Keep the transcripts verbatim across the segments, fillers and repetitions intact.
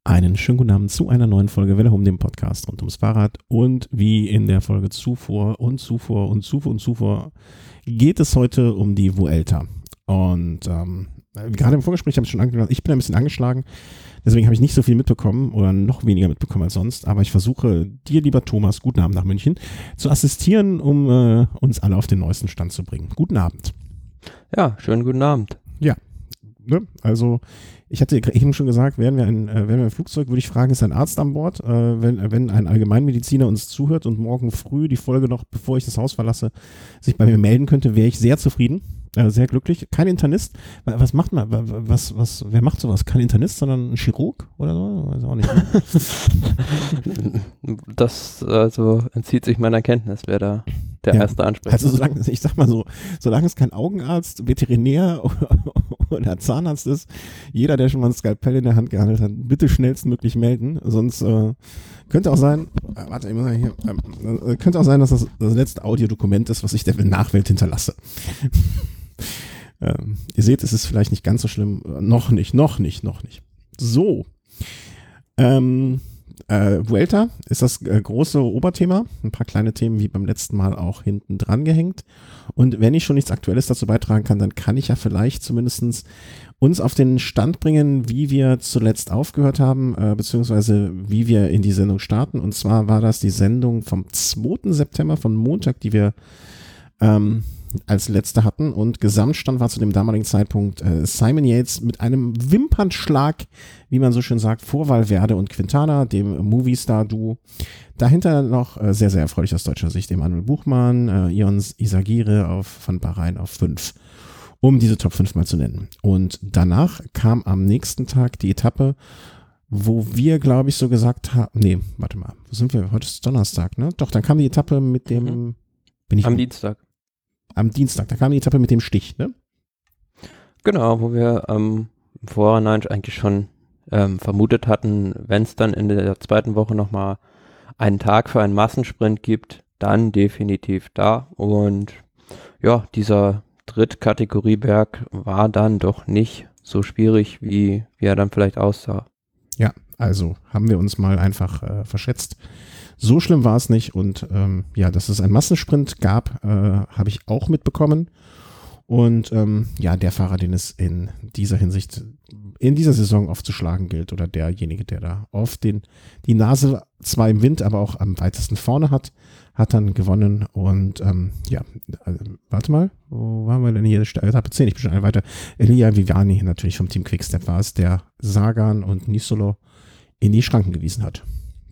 Einen schönen guten Abend zu einer neuen Folge Welle um, dem Podcast rund ums Fahrrad. Und wie in der Folge zuvor und zuvor und zuvor und zuvor geht es heute um die Vuelta. Und ähm, gerade im Vorgespräch habe ich schon angekündigt, ich bin ein bisschen angeschlagen. Deswegen habe ich nicht so viel mitbekommen oder noch weniger mitbekommen als sonst. Aber ich versuche dir, lieber Thomas, guten Abend nach München, zu assistieren, um äh, uns alle auf den neuesten Stand zu bringen. Guten Abend. Ja, schönen guten Abend. Ja, ne? Also ich hatte eben schon gesagt, wären wir ein, äh, wären wir ein Flugzeug, würde ich fragen, ist ein Arzt an Bord? Äh, wenn, wenn ein Allgemeinmediziner uns zuhört und morgen früh die Folge noch, bevor ich das Haus verlasse, sich bei mir melden könnte, wäre ich sehr zufrieden, äh, sehr glücklich. Kein Internist. Was macht man? Was, was, wer macht sowas? Kein Internist, sondern ein Chirurg oder so? Weiß auch nicht. Das also entzieht sich meiner Kenntnis, wer da der Ja, erste Ansprechpartner. Also solange, ich sag mal so, solange es kein Augenarzt, Veterinär oder, oder Zahnarzt ist, jeder, der schon mal ein Skalpell in der Hand gehandelt hat, bitte schnellstmöglich melden. Sonst äh, könnte auch sein, äh, warte, ich muss mal hier, äh, könnte auch sein, dass das das letzte Audiodokument ist, was ich der Nachwelt hinterlasse. ähm, ihr seht, es ist vielleicht nicht ganz so schlimm. Noch nicht, noch nicht, noch nicht. So. Ähm, Äh, Vuelta ist das äh, große Oberthema. Ein paar kleine Themen wie beim letzten Mal auch hinten dran gehängt. Und wenn ich schon nichts Aktuelles dazu beitragen kann, dann kann ich ja vielleicht zumindest uns auf den Stand bringen, wie wir zuletzt aufgehört haben, äh, beziehungsweise wie wir in die Sendung starten. Und zwar war das die Sendung vom zweiten September, von Montag, die wir ähm, als letzte hatten. Und Gesamtstand war zu dem damaligen Zeitpunkt äh, Simon Yates mit einem Wimpernschlag, wie man so schön sagt, vor Valverde und Quintana, dem Movistar-Duo. Dahinter noch äh, sehr, sehr erfreulich aus deutscher Sicht Emanuel Buchmann, äh, Ion Izagirre auf, von Bahrain auf fünf, um diese Top fünf mal zu nennen. Und danach kam am nächsten Tag die Etappe, wo wir, glaube ich, so gesagt haben, nee, warte mal, wo sind wir? Heute ist Donnerstag, ne? Doch, dann kam die Etappe mit dem, Mhm. bin ich Am Dienstag. Am Dienstag, da kam die Etappe mit dem Stich, ne? Genau, wo wir ähm, im Vorhinein eigentlich schon ähm, vermutet hatten, wenn es dann in der zweiten Woche nochmal einen Tag für einen Massensprint gibt, dann definitiv da. Und ja, dieser Drittkategorieberg war dann doch nicht so schwierig, wie, wie er dann vielleicht aussah. Ja, also haben wir uns mal einfach äh, verschätzt. So schlimm war es nicht und ähm, ja, dass es einen Massensprint gab, äh, habe ich auch mitbekommen. Und ähm, ja, der Fahrer, den es in dieser Hinsicht, in dieser Saison aufzuschlagen gilt oder derjenige, der da oft den, die Nase zwar im Wind, aber auch am weitesten vorne hat, hat dann gewonnen. Und ähm, ja, also, warte mal, wo waren wir denn hier? Etappe zehn, ich bin schon eine weiter. Elia Viviani natürlich vom Team Quickstep war es, der Sagan und Nisolo in die Schranken gewiesen hat.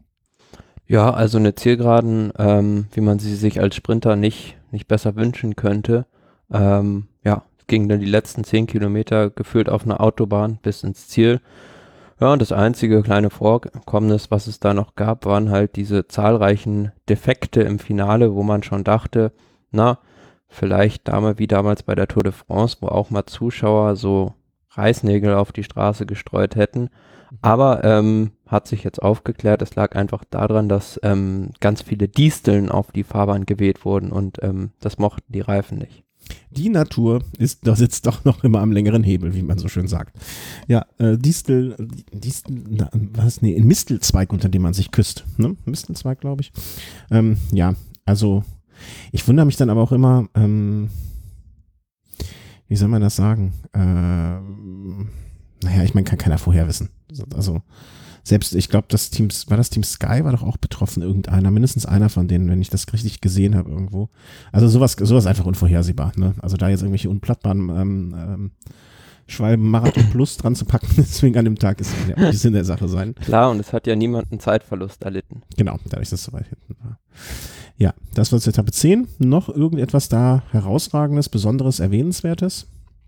Ja, also eine Zielgeraden, ähm, wie man sie sich als Sprinter nicht, nicht besser wünschen könnte. Ähm, ja, es ging dann die letzten zehn Kilometer gefühlt auf einer Autobahn bis ins Ziel. Ja, und das einzige kleine Vorkommnis, was es da noch gab, waren halt diese zahlreichen Defekte im Finale, wo man schon dachte, na, vielleicht damals wie damals bei der Tour de France, wo auch mal Zuschauer so Reißnägel auf die Straße gestreut hätten. Aber ähm, hat sich jetzt aufgeklärt, es lag einfach daran, dass ähm, ganz viele Disteln auf die Fahrbahn geweht wurden und ähm, das mochten die Reifen nicht. Die Natur ist, da sitzt doch noch immer am längeren Hebel, wie man so schön sagt. Ja, äh, Distel, Distel, na, was, nee, ein Mistelzweig, unter dem man sich küsst, ne? Mistelzweig, glaube ich. Ähm, ja, also ich wundere mich dann aber auch immer, ähm, wie soll man das sagen? Ähm, naja, ich meine, kann keiner vorher wissen. Also selbst, ich glaube, das Team, war das Team Sky, war doch auch betroffen, irgendeiner, mindestens einer von denen, wenn ich das richtig gesehen habe irgendwo. Also sowas, sowas einfach unvorhersehbar, ne? Also da jetzt irgendwelche unplattbaren ähm, ähm, Schwalben Marathon Plus dran zu packen, deswegen an dem Tag ist ja auch die Sinn der Sache sein. Klar, und es hat ja niemand einen Zeitverlust erlitten. Genau, dadurch, dass es so weit hinten war. Ja, das war zur Etappe zehn. Noch irgendetwas da Herausragendes, Besonderes, Erwähnenswertes?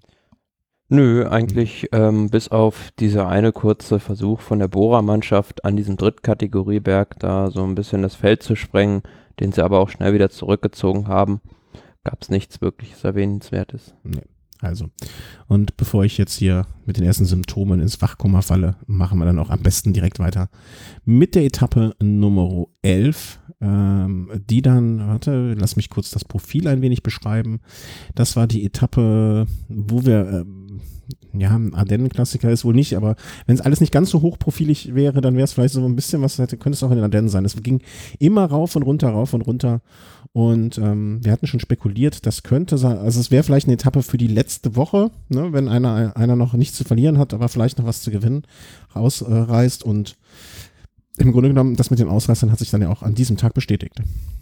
Nö, eigentlich ähm, bis auf dieser eine kurze Versuch von der Bora-Mannschaft an diesem Drittkategorieberg da so ein bisschen das Feld zu sprengen, den sie aber auch schnell wieder zurückgezogen haben, gab es nichts wirkliches Erwähnenswertes. Nee. Also, und bevor ich jetzt hier mit den ersten Symptomen ins Wachkoma falle, machen wir dann auch am besten direkt weiter mit der Etappe Nummer elf, ähm, die dann, warte, lass mich kurz das Profil ein wenig beschreiben. Das war die Etappe, wo wir, äh, ja, ein Ardennen-Klassiker ist wohl nicht, aber wenn es alles nicht ganz so hochprofilig wäre, dann wäre es vielleicht so ein bisschen was, hätte, könnte es auch in den Ardennen sein. Es ging immer rauf und runter, rauf und runter und ähm, wir hatten schon spekuliert, das könnte sein, also es wäre vielleicht eine Etappe für die letzte Woche, ne, wenn einer, einer noch nichts zu verlieren hat, aber vielleicht noch was zu gewinnen, rausreist äh, und im Grunde genommen, das mit den Ausreißern hat sich dann ja auch an diesem Tag bestätigt.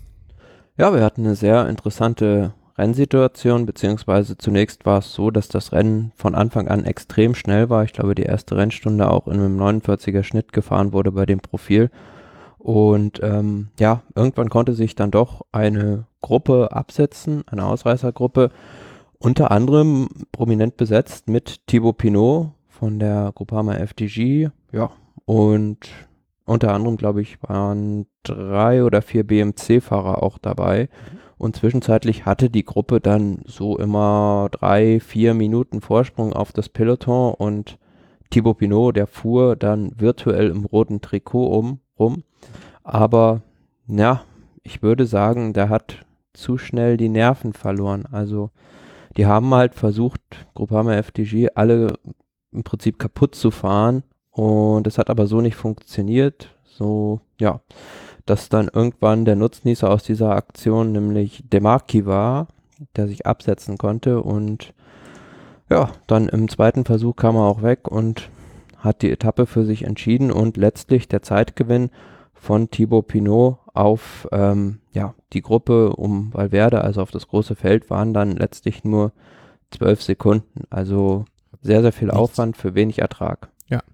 Ja, wir hatten eine sehr interessante Rennsituation, beziehungsweise zunächst war es so, dass das Rennen von Anfang an extrem schnell war. Ich glaube, die erste Rennstunde auch in einem neunundvierziger Schnitt gefahren wurde bei dem Profil. Und ähm, ja, irgendwann konnte sich dann doch eine Gruppe absetzen, eine Ausreißergruppe, unter anderem prominent besetzt mit Thibaut Pinot von der Groupama F D J, ja, und unter anderem, glaube ich, waren drei oder vier B M C-Fahrer auch dabei. Und zwischenzeitlich hatte die Gruppe dann so immer drei, vier Minuten Vorsprung auf das Peloton und Thibaut Pinot, der fuhr dann virtuell im roten Trikot um, rum. Aber ja, ich würde sagen, der hat zu schnell die Nerven verloren. Also die haben halt versucht, Groupama F D J alle im Prinzip kaputt zu fahren. Und es hat aber so nicht funktioniert. So, ja, dass dann irgendwann der Nutznießer aus dieser Aktion, nämlich Demarchi war, der sich absetzen konnte. Und ja, dann im zweiten Versuch kam er auch weg und hat die Etappe für sich entschieden. Und letztlich der Zeitgewinn von Thibaut Pinot auf ähm, ja, die Gruppe um Valverde, also auf das große Feld, waren dann letztlich nur zwölf Sekunden. Also sehr, sehr viel Nichts. Aufwand für wenig Ertrag. Ja.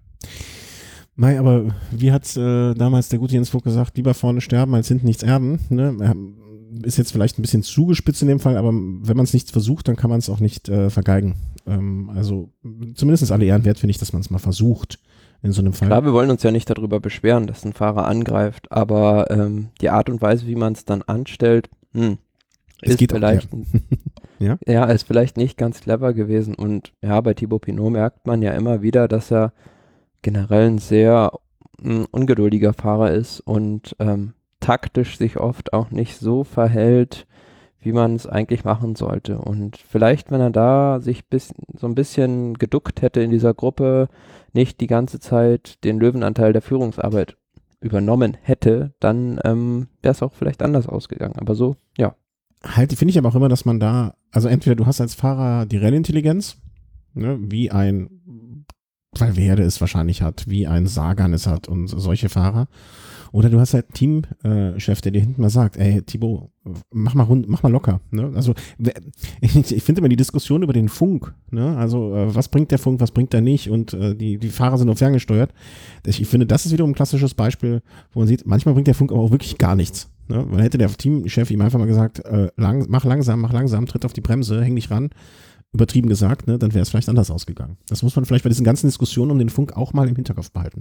Mei, aber wie hat äh, damals der gute Jens Vogt gesagt, lieber vorne sterben als hinten nichts erben. Ne? Ist jetzt vielleicht ein bisschen zugespitzt in dem Fall, aber wenn man es nicht versucht, dann kann man es auch nicht äh, vergeigen. Ähm, also zumindest alle Ehren wert finde ich, dass man es mal versucht in so einem Fall. Klar, wir wollen uns ja nicht darüber beschweren, dass ein Fahrer angreift, aber ähm, die Art und Weise, wie man es dann anstellt, hm, es ist geht vielleicht auch, ja. ja? ja, ist vielleicht nicht ganz clever gewesen. Und ja, bei Thibaut Pinot merkt man ja immer wieder, dass er generell ein sehr mh, ungeduldiger Fahrer ist und ähm, taktisch sich oft auch nicht so verhält, wie man es eigentlich machen sollte. Und vielleicht, wenn er da sich bis, so ein bisschen geduckt hätte in dieser Gruppe, nicht die ganze Zeit den Löwenanteil der Führungsarbeit übernommen hätte, dann ähm, wäre es auch vielleicht anders ausgegangen. Aber so, ja. Halt, finde ich aber auch immer, dass man da, also entweder du hast als Fahrer die Rennintelligenz, ne, wie ein Valverde es wahrscheinlich hat, wie ein Sagan es hat und solche Fahrer. Oder du hast halt einen Teamchef, der dir hinten mal sagt, ey Thibaut, mach mal rund, mach mal locker. Ne? Also ich, ich finde immer die Diskussion über den Funk, ne? Also äh, was bringt der Funk, was bringt er nicht und äh, die, die Fahrer sind nur ferngesteuert. Ich, ich finde, das ist wiederum ein klassisches Beispiel, wo man sieht, manchmal bringt der Funk aber auch wirklich gar nichts. Ne? Man hätte der Teamchef ihm einfach mal gesagt, äh, lang, mach langsam, mach langsam, tritt auf die Bremse, häng nicht ran. Übertrieben gesagt, ne, dann wäre es vielleicht anders ausgegangen. Das muss man vielleicht bei diesen ganzen Diskussionen um den Funk auch mal im Hinterkopf behalten.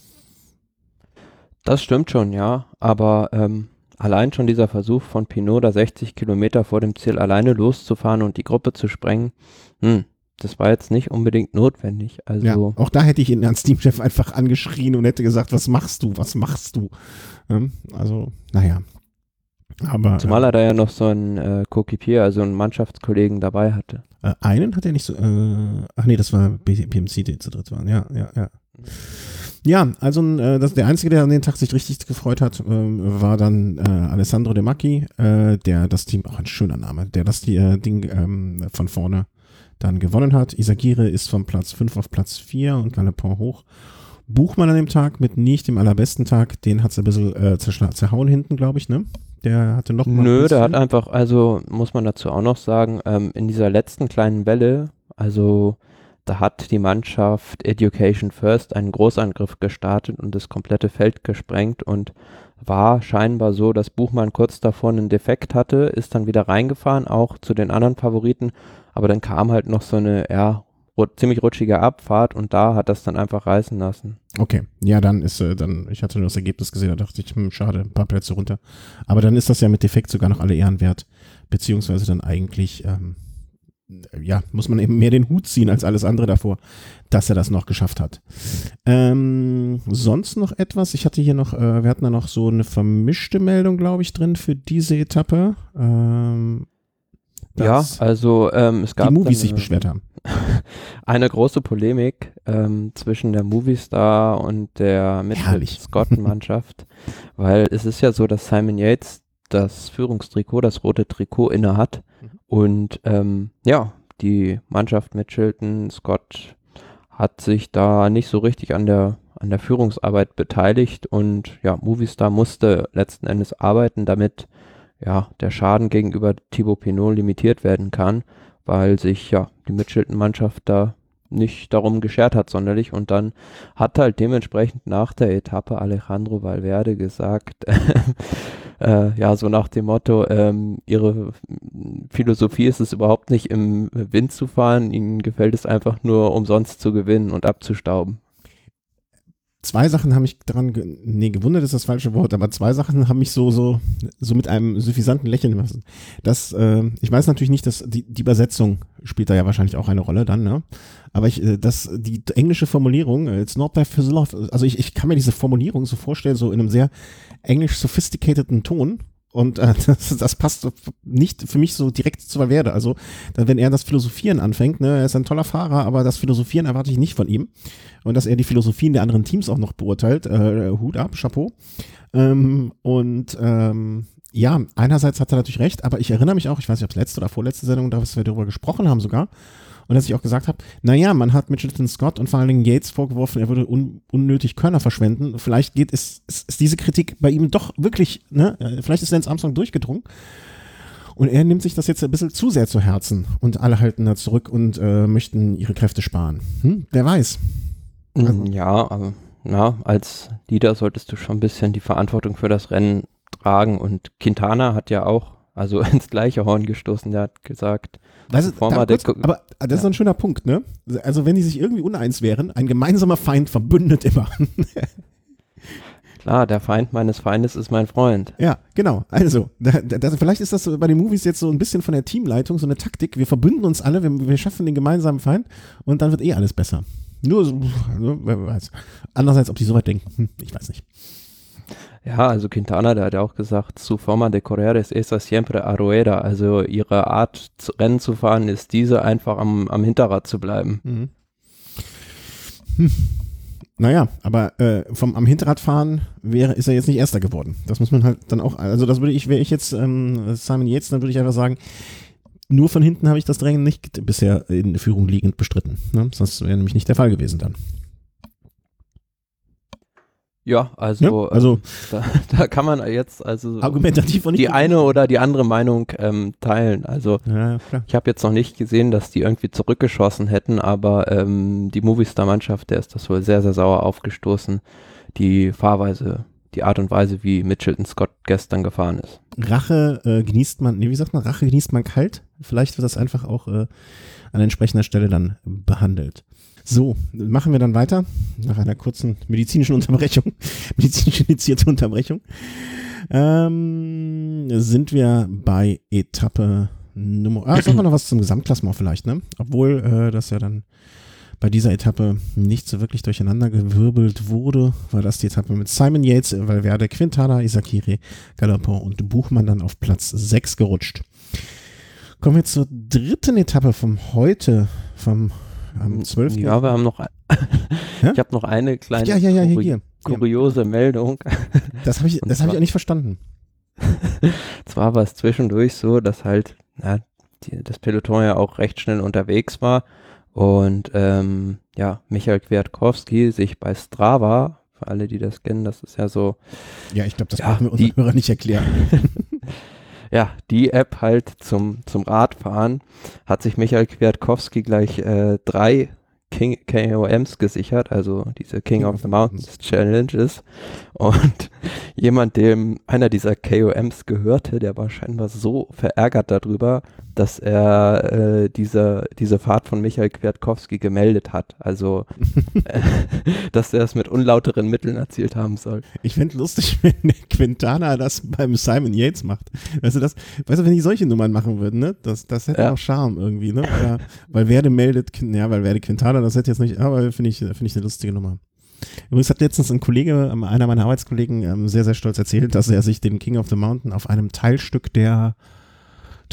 Das stimmt schon, ja, aber ähm, allein schon dieser Versuch von Pinot, da sechzig Kilometer vor dem Ziel alleine loszufahren und die Gruppe zu sprengen, hm, das war jetzt nicht unbedingt notwendig. Also ja, auch da hätte ich ihn als Teamchef einfach angeschrien und hätte gesagt, was machst du, was machst du? Ähm, also, naja. Aber, zumal er da ja noch so einen äh, Coéquipier, also einen Mannschaftskollegen dabei hatte. Äh, einen hat er nicht so, äh, ach nee, das war B M C, die zu dritt waren, ja, ja, ja. Ja, also äh, das, der Einzige, der an den Tag sich richtig gefreut hat, äh, war dann äh, Alessandro De Macchi, äh, der das Team, auch ein schöner Name, der das die, äh, Ding ähm, von vorne dann gewonnen hat. Isagire ist von Platz fünf auf Platz vier und Galopin hoch. Buchmann an dem Tag mit nicht dem allerbesten Tag, den hat es ein bisschen äh, zerhauen hinten, glaube ich, ne? Der hatte noch mal Nö, der hat einfach, also muss man dazu auch noch sagen, ähm, in dieser letzten kleinen Welle, also da hat die Mannschaft Education First einen Großangriff gestartet und das komplette Feld gesprengt und war scheinbar so, dass Buchmann kurz davor einen Defekt hatte, ist dann wieder reingefahren, auch zu den anderen Favoriten, aber dann kam halt noch so eine, ja, ziemlich rutschige Abfahrt und da hat das dann einfach reißen lassen. Okay, ja, dann ist, äh, dann, ich hatte nur das Ergebnis gesehen, da dachte ich, hm, schade, ein paar Plätze runter. Aber dann ist das ja mit Defekt sogar noch alle Ehren wert, beziehungsweise dann eigentlich, ähm, ja, muss man eben mehr den Hut ziehen als alles andere davor, dass er das noch geschafft hat. Ähm, sonst noch etwas? Ich hatte hier noch, äh, wir hatten da noch so eine vermischte Meldung, glaube ich, drin für diese Etappe. Ähm, ja, also ähm, es gab die Movies dann, sich beschwert haben. eine große Polemik ähm, zwischen der Movistar und der Mitchell-Scott-Mannschaft, weil es ist ja so, dass Simon Yates das Führungstrikot, das rote Trikot inne hat mhm. und ähm, ja, die Mannschaft Mitchelton Scott hat sich da nicht so richtig an der an der Führungsarbeit beteiligt und ja, Movistar musste letzten Endes arbeiten, damit ja der Schaden gegenüber Thibaut Pinot limitiert werden kann, weil sich ja die Mitchelton-Mannschaft da nicht darum geschert hat sonderlich und dann hat halt dementsprechend nach der Etappe Alejandro Valverde gesagt, äh, ja, so nach dem Motto, ähm, ihre Philosophie ist es überhaupt nicht im Wind zu fahren, ihnen gefällt es einfach nur umsonst zu gewinnen und abzustauben. Zwei Sachen haben mich daran, ge nee, gewundert ist das falsche Wort, aber zwei Sachen haben mich so, so, so mit einem suffisanten Lächeln lassen. Das, äh, ich weiß natürlich nicht, dass die, die Übersetzung spielt da ja wahrscheinlich auch eine Rolle dann, ne? Aber ich, äh, das, die englische Formulierung, it's not that philosophical, also ich, ich kann mir diese Formulierung so vorstellen, so in einem sehr englisch sophisticateden Ton. Und äh, das, das passt nicht für mich so direkt zu Valverde. Also wenn er das Philosophieren anfängt, ne, er ist ein toller Fahrer, aber das Philosophieren erwarte ich nicht von ihm. Und dass er die Philosophien der anderen Teams auch noch beurteilt, äh, Hut ab, Chapeau. Ähm, und ähm, ja, einerseits hat er natürlich recht, aber ich erinnere mich auch, ich weiß nicht, ob es letzte oder vorletzte Sendung, da wir darüber gesprochen haben sogar, und dass ich auch gesagt habe, naja, man hat Mitchelton Scott und vor allen Dingen Yates vorgeworfen, er würde un unnötig Körner verschwenden. Vielleicht geht es, ist, ist diese Kritik bei ihm doch wirklich, ne, vielleicht ist Lance Armstrong durchgedrungen. Und er nimmt sich das jetzt ein bisschen zu sehr zu Herzen und alle halten da zurück und äh, möchten ihre Kräfte sparen. Hm? Wer weiß. Also. Ja, aber na, als Leader solltest du schon ein bisschen die Verantwortung für das Rennen tragen und Quintana hat ja auch also ins gleiche Horn gestoßen, der hat gesagt, weißt du, da kurz, aber das ja. ist so ein schöner Punkt, ne? Also wenn die sich irgendwie uneins wären, ein gemeinsamer Feind verbündet immer. Klar, der Feind meines Feindes ist mein Freund. Ja, genau. Also, da, da, vielleicht ist das so bei den Movies jetzt so ein bisschen von der Teamleitung, so eine Taktik. Wir verbünden uns alle, wir, wir schaffen den gemeinsamen Feind und dann wird eh alles besser. Nur so, wer weiß. Andererseits, ob die so weit denken, hm, ich weiß nicht. Ja, also Quintana, der hat ja auch gesagt, su forma de correr es esa siempre a rueda, also ihre Art zu, Rennen zu fahren ist diese, einfach am, am Hinterrad zu bleiben. Mhm. Hm. Naja, aber äh, vom am Hinterrad fahren wäre, ist er jetzt nicht Erster geworden. Das muss man halt dann auch, also das würde ich, wäre ich jetzt ähm, Simon Yates, dann würde ich einfach sagen, nur von hinten habe ich das Drängen nicht bisher in Führung liegend bestritten. Ne? Das wäre nämlich nicht der Fall gewesen dann. Ja, also, ja, also ähm, da, da kann man jetzt also argumentativ die eine oder die andere Meinung ähm, teilen. Also ja, ich habe jetzt noch nicht gesehen, dass die irgendwie zurückgeschossen hätten, aber ähm, die Movistar-Mannschaft, der ist das wohl sehr, sehr sauer aufgestoßen, die Fahrweise, die Art und Weise, wie Mitchelton Scott gestern gefahren ist. Rache äh, genießt man, nee, wie sagt man, Rache genießt man kalt? Vielleicht wird das einfach auch äh, an entsprechender Stelle dann behandelt. So, machen wir dann weiter, nach einer kurzen medizinischen Unterbrechung, medizinisch indizierte Unterbrechung, ähm, sind wir bei Etappe Nummer, ah, sagen wir noch was zum Gesamtklassement vielleicht, ne? Obwohl äh, das ja dann bei dieser Etappe nicht so wirklich durcheinander gewirbelt wurde, war das die Etappe mit Simon Yates, Valverde, Quintana, Izagirre, Galopin und Buchmann dann auf Platz sechs gerutscht. Kommen wir zur dritten Etappe vom heute, vom am zwölften Ja, wir haben noch, ein ich habe noch eine kleine ja, ja, ja, Kuri hier. kuriose ja. Meldung. Das habe ich, das habe ich auch nicht verstanden. Zwar war es zwischendurch so, dass halt na, die, das Peloton ja auch recht schnell unterwegs war und ähm, ja, Michael Kwiatkowski sich bei Strava, für alle, die das kennen, das ist ja so. Ja, ich glaube, das ja, brauchen wir unseren Hörern nicht erklären. Ja, die App halt zum, zum Radfahren hat sich Michael Kwiatkowski gleich äh, drei King, K O Ms gesichert, also diese King of the Mountains Challenges. Und jemand, dem einer dieser K O Ms gehörte, der war scheinbar so verärgert darüber, dass er äh, diese, diese Fahrt von Michael Kwiatkowski gemeldet hat. Also, äh, dass er es mit unlauteren Mitteln erzielt haben soll. Ich fände lustig, wenn Quintana das beim Simon Yates macht. Weißt du, das, weißt du, wenn die solche Nummern machen würden, ne? Das, das hätte ja auch Charme irgendwie, ne? Ja, weil Werde meldet, ja, weil Werde Quintana, das hätte jetzt nicht, aber finde ich, finde ich eine lustige Nummer. Übrigens hat letztens ein Kollege, einer meiner Arbeitskollegen, sehr, sehr stolz erzählt, dass er sich den King of the Mountain auf einem Teilstück der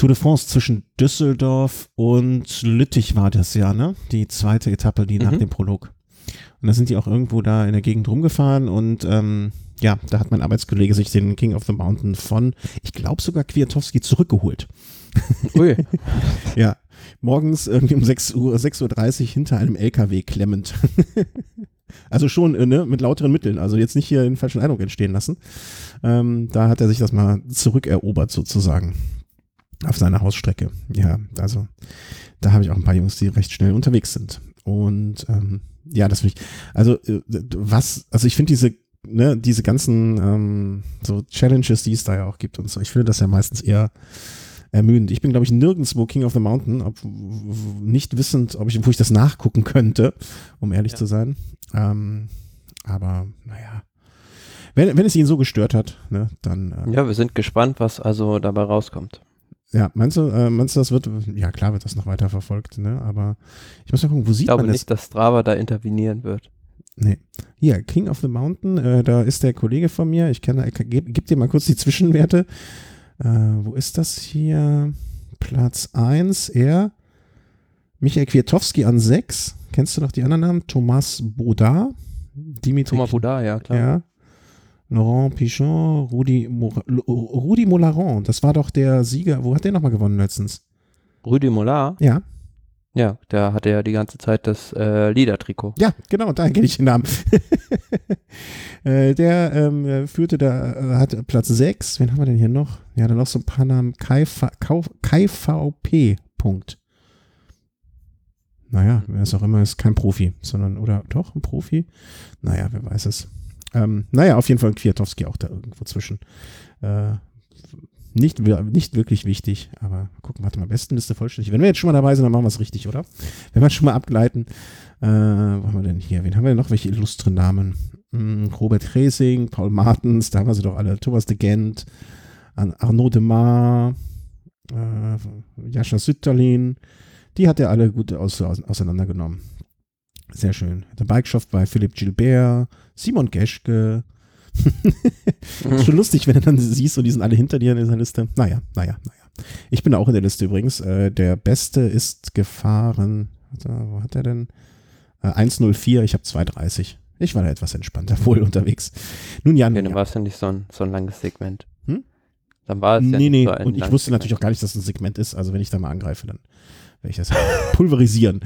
Tour de France zwischen Düsseldorf und Lüttich war das ja, ne? Die zweite Etappe, die mhm. nach dem Prolog. Und da sind die auch irgendwo da in der Gegend rumgefahren und ähm, ja, da hat mein Arbeitskollege sich den King of the Mountain von, ich glaube sogar Kwiatkowski zurückgeholt. Ui. Ja, morgens irgendwie um sechs Uhr, sechs Uhr dreißig hinter einem L K W klemmend. Also schon ne, mit lauteren Mitteln, also jetzt nicht hier den falschen Eindruck entstehen lassen. Ähm, da hat er sich das mal zurückerobert sozusagen auf seiner Hausstrecke. Ja, also da habe ich auch ein paar Jungs, die recht schnell unterwegs sind. Und ähm, ja, das finde ich, also äh, was, also ich finde diese, ne, diese ganzen ähm, so Challenges, die es da ja auch gibt und so, ich finde das ja meistens eher ermüdend. Ich bin, glaube ich, nirgendwo King of the Mountain, ob, nicht wissend, ob ich, wo ich das nachgucken könnte, um ehrlich ja. zu sein. Ähm, aber, naja. Wenn, wenn es ihn so gestört hat, ne, dann. Äh, ja, wir sind gespannt, was also dabei rauskommt. Ja, meinst du, äh, meinst du, das wird, ja klar wird das noch weiter verfolgt, ne, aber ich muss mal gucken, wo sieht man das? Ich glaube nicht, dass Strava da intervenieren wird. Nee. Hier, King of the Mountain, äh, da ist der Kollege von mir, ich kann, ich gebe geb dir mal kurz die Zwischenwerte. Äh, wo ist das hier? Platz eins, er. Michael Kwiatkowski an sechs. Kennst du noch die anderen Namen? Thomas Baudard. Dimitri Thomas Baudard, ja, klar. Ja. Laurent Pichon, Rudi, Mor- Rudi Molaron. Das war doch der Sieger. Wo hat der nochmal gewonnen letztens? Rudi Mollard? Ja. Ja, der hatte ja die ganze Zeit das äh, Liedertrikot. Ja, genau, da kenne ich den Namen. äh, der ähm, führte da, äh, hat Platz sechs. Wen haben wir denn hier noch? Ja, dann noch so ein paar Namen. K V P. Punkt. Naja, wer es auch immer ist, kein Profi, sondern, oder doch ein Profi? Naja, wer weiß es. Ähm, naja, auf jeden Fall Kwiatkowski auch da irgendwo zwischen. Äh, Nicht, nicht wirklich wichtig, aber gucken, warte mal, Bestenliste vollständig. Wenn wir jetzt schon mal dabei sind, dann machen wir es richtig, oder? Wenn wir schon mal abgleiten, äh, wo haben wir denn hier? Wen haben wir denn noch? Welche illustren Namen? Hm, Robert Resing, Paul Martens, da haben wir sie doch alle. Thomas de Gent, Arnaud de Mar, äh, Jascha Sütterlin, die hat er alle gut aus, aus, auseinandergenommen. Sehr schön. Der Bikeshop bei Philipp Gilbert, Simon Geschke. Ist schon lustig, wenn du dann siehst und die sind alle hinter dir in dieser Liste. Naja, naja, naja. Ich bin auch in der Liste übrigens. Äh, der Beste ist gefahren, warte, wo hat er denn? Äh, eins null vier, ich habe zwei dreißig. Ich war da etwas entspannter wohl unterwegs. Nun ja, nun ja, dann ja. war es ja nicht so ein, so ein langes Segment. Hm? Dann war es ja nee, nicht nee. so ein Und ich wusste Segment. natürlich auch gar nicht, dass es ein Segment ist. Also wenn ich da mal angreife, dann werde ich das pulverisieren.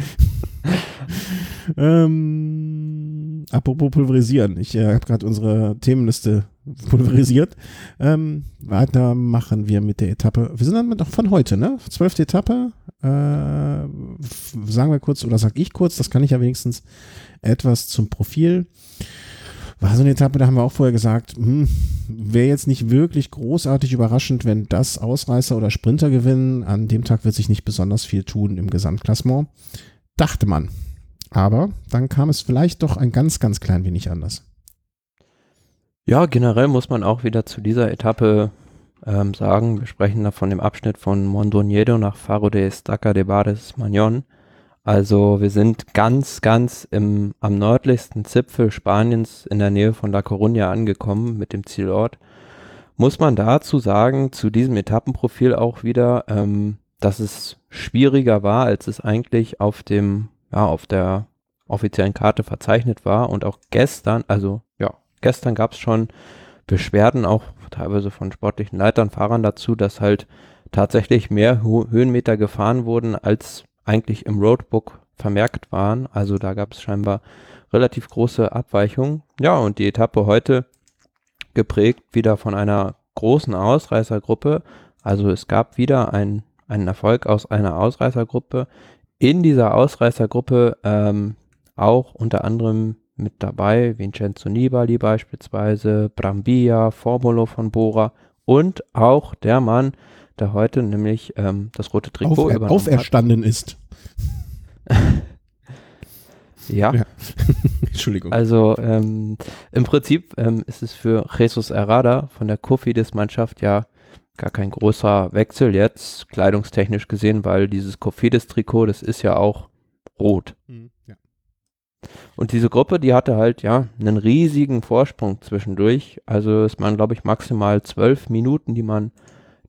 ähm, apropos pulverisieren. Ich äh, habe gerade unsere Themenliste pulverisiert. Ähm, weiter machen wir mit der Etappe. Wir sind dann noch von heute, ne? Zwölfte Etappe. Äh, f- sagen wir kurz, oder sag ich kurz, das kann ich ja wenigstens, etwas zum Profil. War so eine Etappe, da haben wir auch vorher gesagt, hm, wäre jetzt nicht wirklich großartig überraschend, wenn das Ausreißer oder Sprinter gewinnen. An dem Tag wird sich nicht besonders viel tun im Gesamtklassement. Dachte man. Aber dann kam es vielleicht doch ein ganz, ganz klein wenig anders. Ja, generell muss man auch wieder zu dieser Etappe ähm, sagen, wir sprechen da von dem Abschnitt von Mondoñedo nach Faro de Estaca de Bares Magnon. Also wir sind ganz, ganz im, am nördlichsten Zipfel Spaniens in der Nähe von La Coruña angekommen mit dem Zielort. Muss man dazu sagen, zu diesem Etappenprofil auch wieder, ähm, dass es schwieriger war, als es eigentlich auf dem, ja, auf der offiziellen Karte verzeichnet war. Und auch gestern, also ja, gestern gab es schon Beschwerden, auch teilweise von sportlichen Leitern, Fahrern dazu, dass halt tatsächlich mehr Ho- Höhenmeter gefahren wurden, als eigentlich im Roadbook vermerkt waren. Also da gab es scheinbar relativ große Abweichungen. Ja, und die Etappe heute geprägt wieder von einer großen Ausreißergruppe. Also es gab wieder ein, einen Erfolg aus einer Ausreißergruppe. In dieser Ausreißergruppe ähm, auch unter anderem mit dabei Vincenzo Nibali beispielsweise, Brambilla, Formolo von Bora und auch der Mann, der heute nämlich ähm, das rote Trikot Auf, übernommen auferstanden hat. ist. Ja. ja. Entschuldigung. Also ähm, im Prinzip ähm, ist es für Jesus Herrada von der Cofidis-Mannschaft ja gar kein großer Wechsel jetzt, kleidungstechnisch gesehen, weil dieses Cofidis-Trikot, das ist ja auch rot. Mhm, ja. Und diese Gruppe, die hatte halt ja einen riesigen Vorsprung zwischendurch. Also es waren, glaube ich, maximal zwölf Minuten, die man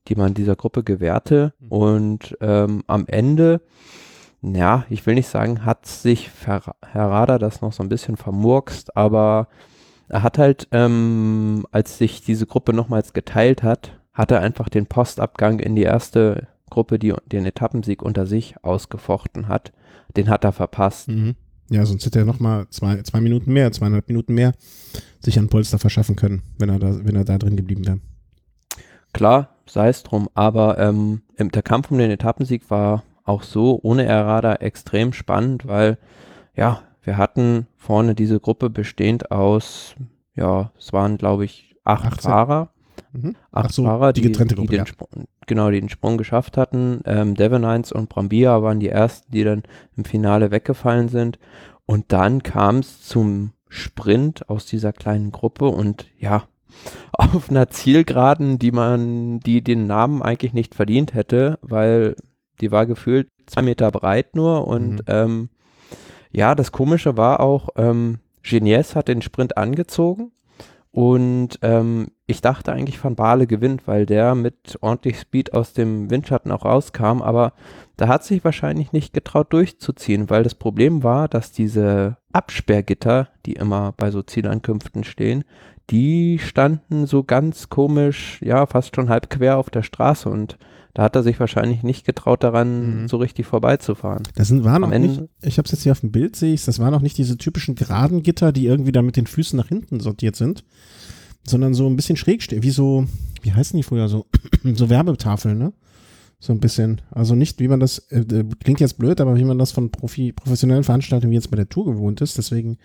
die man dieser Gruppe gewährte. Mhm. Und ähm, am Ende, ja, ich will nicht sagen, hat sich Fer- Herr Rader das noch so ein bisschen vermurkst, aber er hat halt, ähm, als sich diese Gruppe nochmals geteilt hat, hat er einfach den Postabgang in die erste Gruppe, die den Etappensieg unter sich ausgefochten hat. Den hat er verpasst. Mhm. Ja, sonst hätte er nochmal zwei, zwei Minuten mehr, zweieinhalb Minuten mehr sich an Polster verschaffen können, wenn er da, wenn er da drin geblieben wäre. Klar, sei es drum, aber ähm, der Kampf um den Etappensieg war auch so ohne Errada extrem spannend, weil ja, wir hatten vorne diese Gruppe bestehend aus, ja, es waren glaube ich acht achtzehn Fahrer, mhm. acht so, Fahrer, die, die, getrennte Gruppe, die den ja. Sprung, genau, die den Sprung geschafft hatten. Ähm, Devonines und Brambilla waren die ersten, die dann im Finale weggefallen sind. Und dann kam es zum Sprint aus dieser kleinen Gruppe und ja, auf einer Zielgeraden, die man, die den Namen eigentlich nicht verdient hätte, weil die war gefühlt zwei Meter breit nur und mhm. ähm, ja, das Komische war auch, ähm, Geniez hat den Sprint angezogen und ähm, ich dachte eigentlich Van Baarle gewinnt, weil der mit ordentlich Speed aus dem Windschatten auch rauskam, aber da hat sich wahrscheinlich nicht getraut durchzuziehen, weil das Problem war, dass diese Absperrgitter, die immer bei so Zielankünften stehen, die standen so ganz komisch, ja, fast schon halb quer auf der Straße und da hat er sich wahrscheinlich nicht getraut, daran mhm. so richtig vorbeizufahren. Das sind, waren auch nicht, ich habe es jetzt hier auf dem Bild, sehe ich, das waren auch nicht diese typischen geraden Gitter, die irgendwie dann mit den Füßen nach hinten sortiert sind, sondern so ein bisschen schräg stehen, wie so, wie heißen die früher, so, so Werbetafeln, ne? So ein bisschen, also nicht, wie man das, äh, klingt jetzt blöd, aber wie man das von Profi, professionellen Veranstaltungen wie jetzt bei der Tour gewohnt ist, deswegen,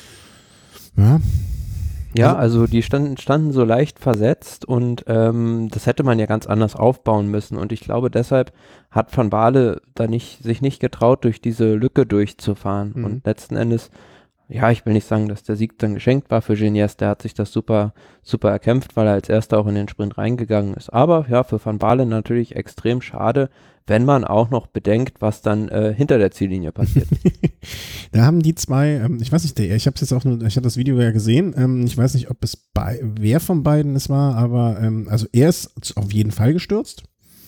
ja. Ja, also die standen, standen so leicht versetzt und ähm, das hätte man ja ganz anders aufbauen müssen und ich glaube deshalb hat Van Baarle da nicht, sich nicht getraut, durch diese Lücke durchzufahren mhm. und letzten Endes, ja, ich will nicht sagen, dass der Sieg dann geschenkt war für Geniez, der hat sich das super, super erkämpft, weil er als Erster auch in den Sprint reingegangen ist, aber ja, für Van Baarle natürlich extrem schade, wenn man auch noch bedenkt, was dann äh, hinter der Ziellinie passiert. Da haben die zwei, ähm, ich weiß nicht, ich habe es jetzt auch nur, ich habe das Video ja gesehen, ähm, ich weiß nicht, ob es bei, wer von beiden es war, aber ähm, also er ist auf jeden Fall gestürzt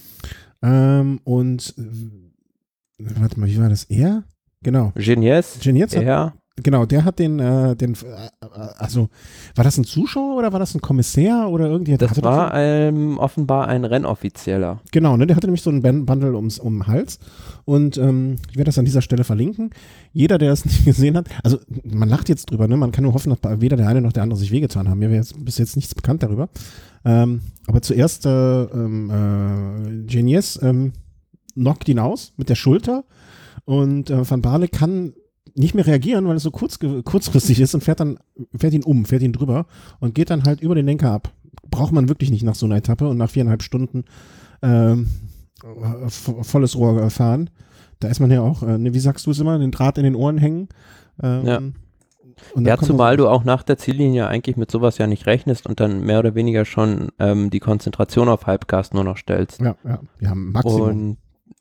ähm, und äh, warte mal, wie war das, er? Genau. Geniez, Geniez hat, er. Genau, der hat den, äh, den, äh, also, war das ein Zuschauer oder war das ein Kommissär oder irgendwie? Das war ähm, offenbar ein Rennoffizieller. Genau, ne, der hatte nämlich so einen Bundle ums, um den Hals und ähm, ich werde das an dieser Stelle verlinken. Jeder, der es nicht gesehen hat, also man lacht jetzt drüber, ne, man kann nur hoffen, dass weder der eine noch der andere sich wehgetan haben. Mir wäre jetzt bis jetzt nichts bekannt darüber. Ähm, aber zuerst äh, ähm, äh, Geniez ähm, knockt ihn aus mit der Schulter und äh, Van Baarle kann nicht mehr reagieren, weil es so kurz, kurzfristig ist und fährt dann, fährt ihn um, fährt ihn drüber und geht dann halt über den Lenker ab. Braucht man wirklich nicht nach so einer Etappe und nach viereinhalb Stunden ähm, volles Rohr fahren. Da ist man ja auch, äh, wie sagst du es immer, den Draht in den Ohren hängen. Ähm, ja, und ja zumal du auch nach der Ziellinie eigentlich mit sowas ja nicht rechnest und dann mehr oder weniger schon ähm, die Konzentration auf Halbgas nur noch stellst. Ja, ja, wir haben Maximum. Und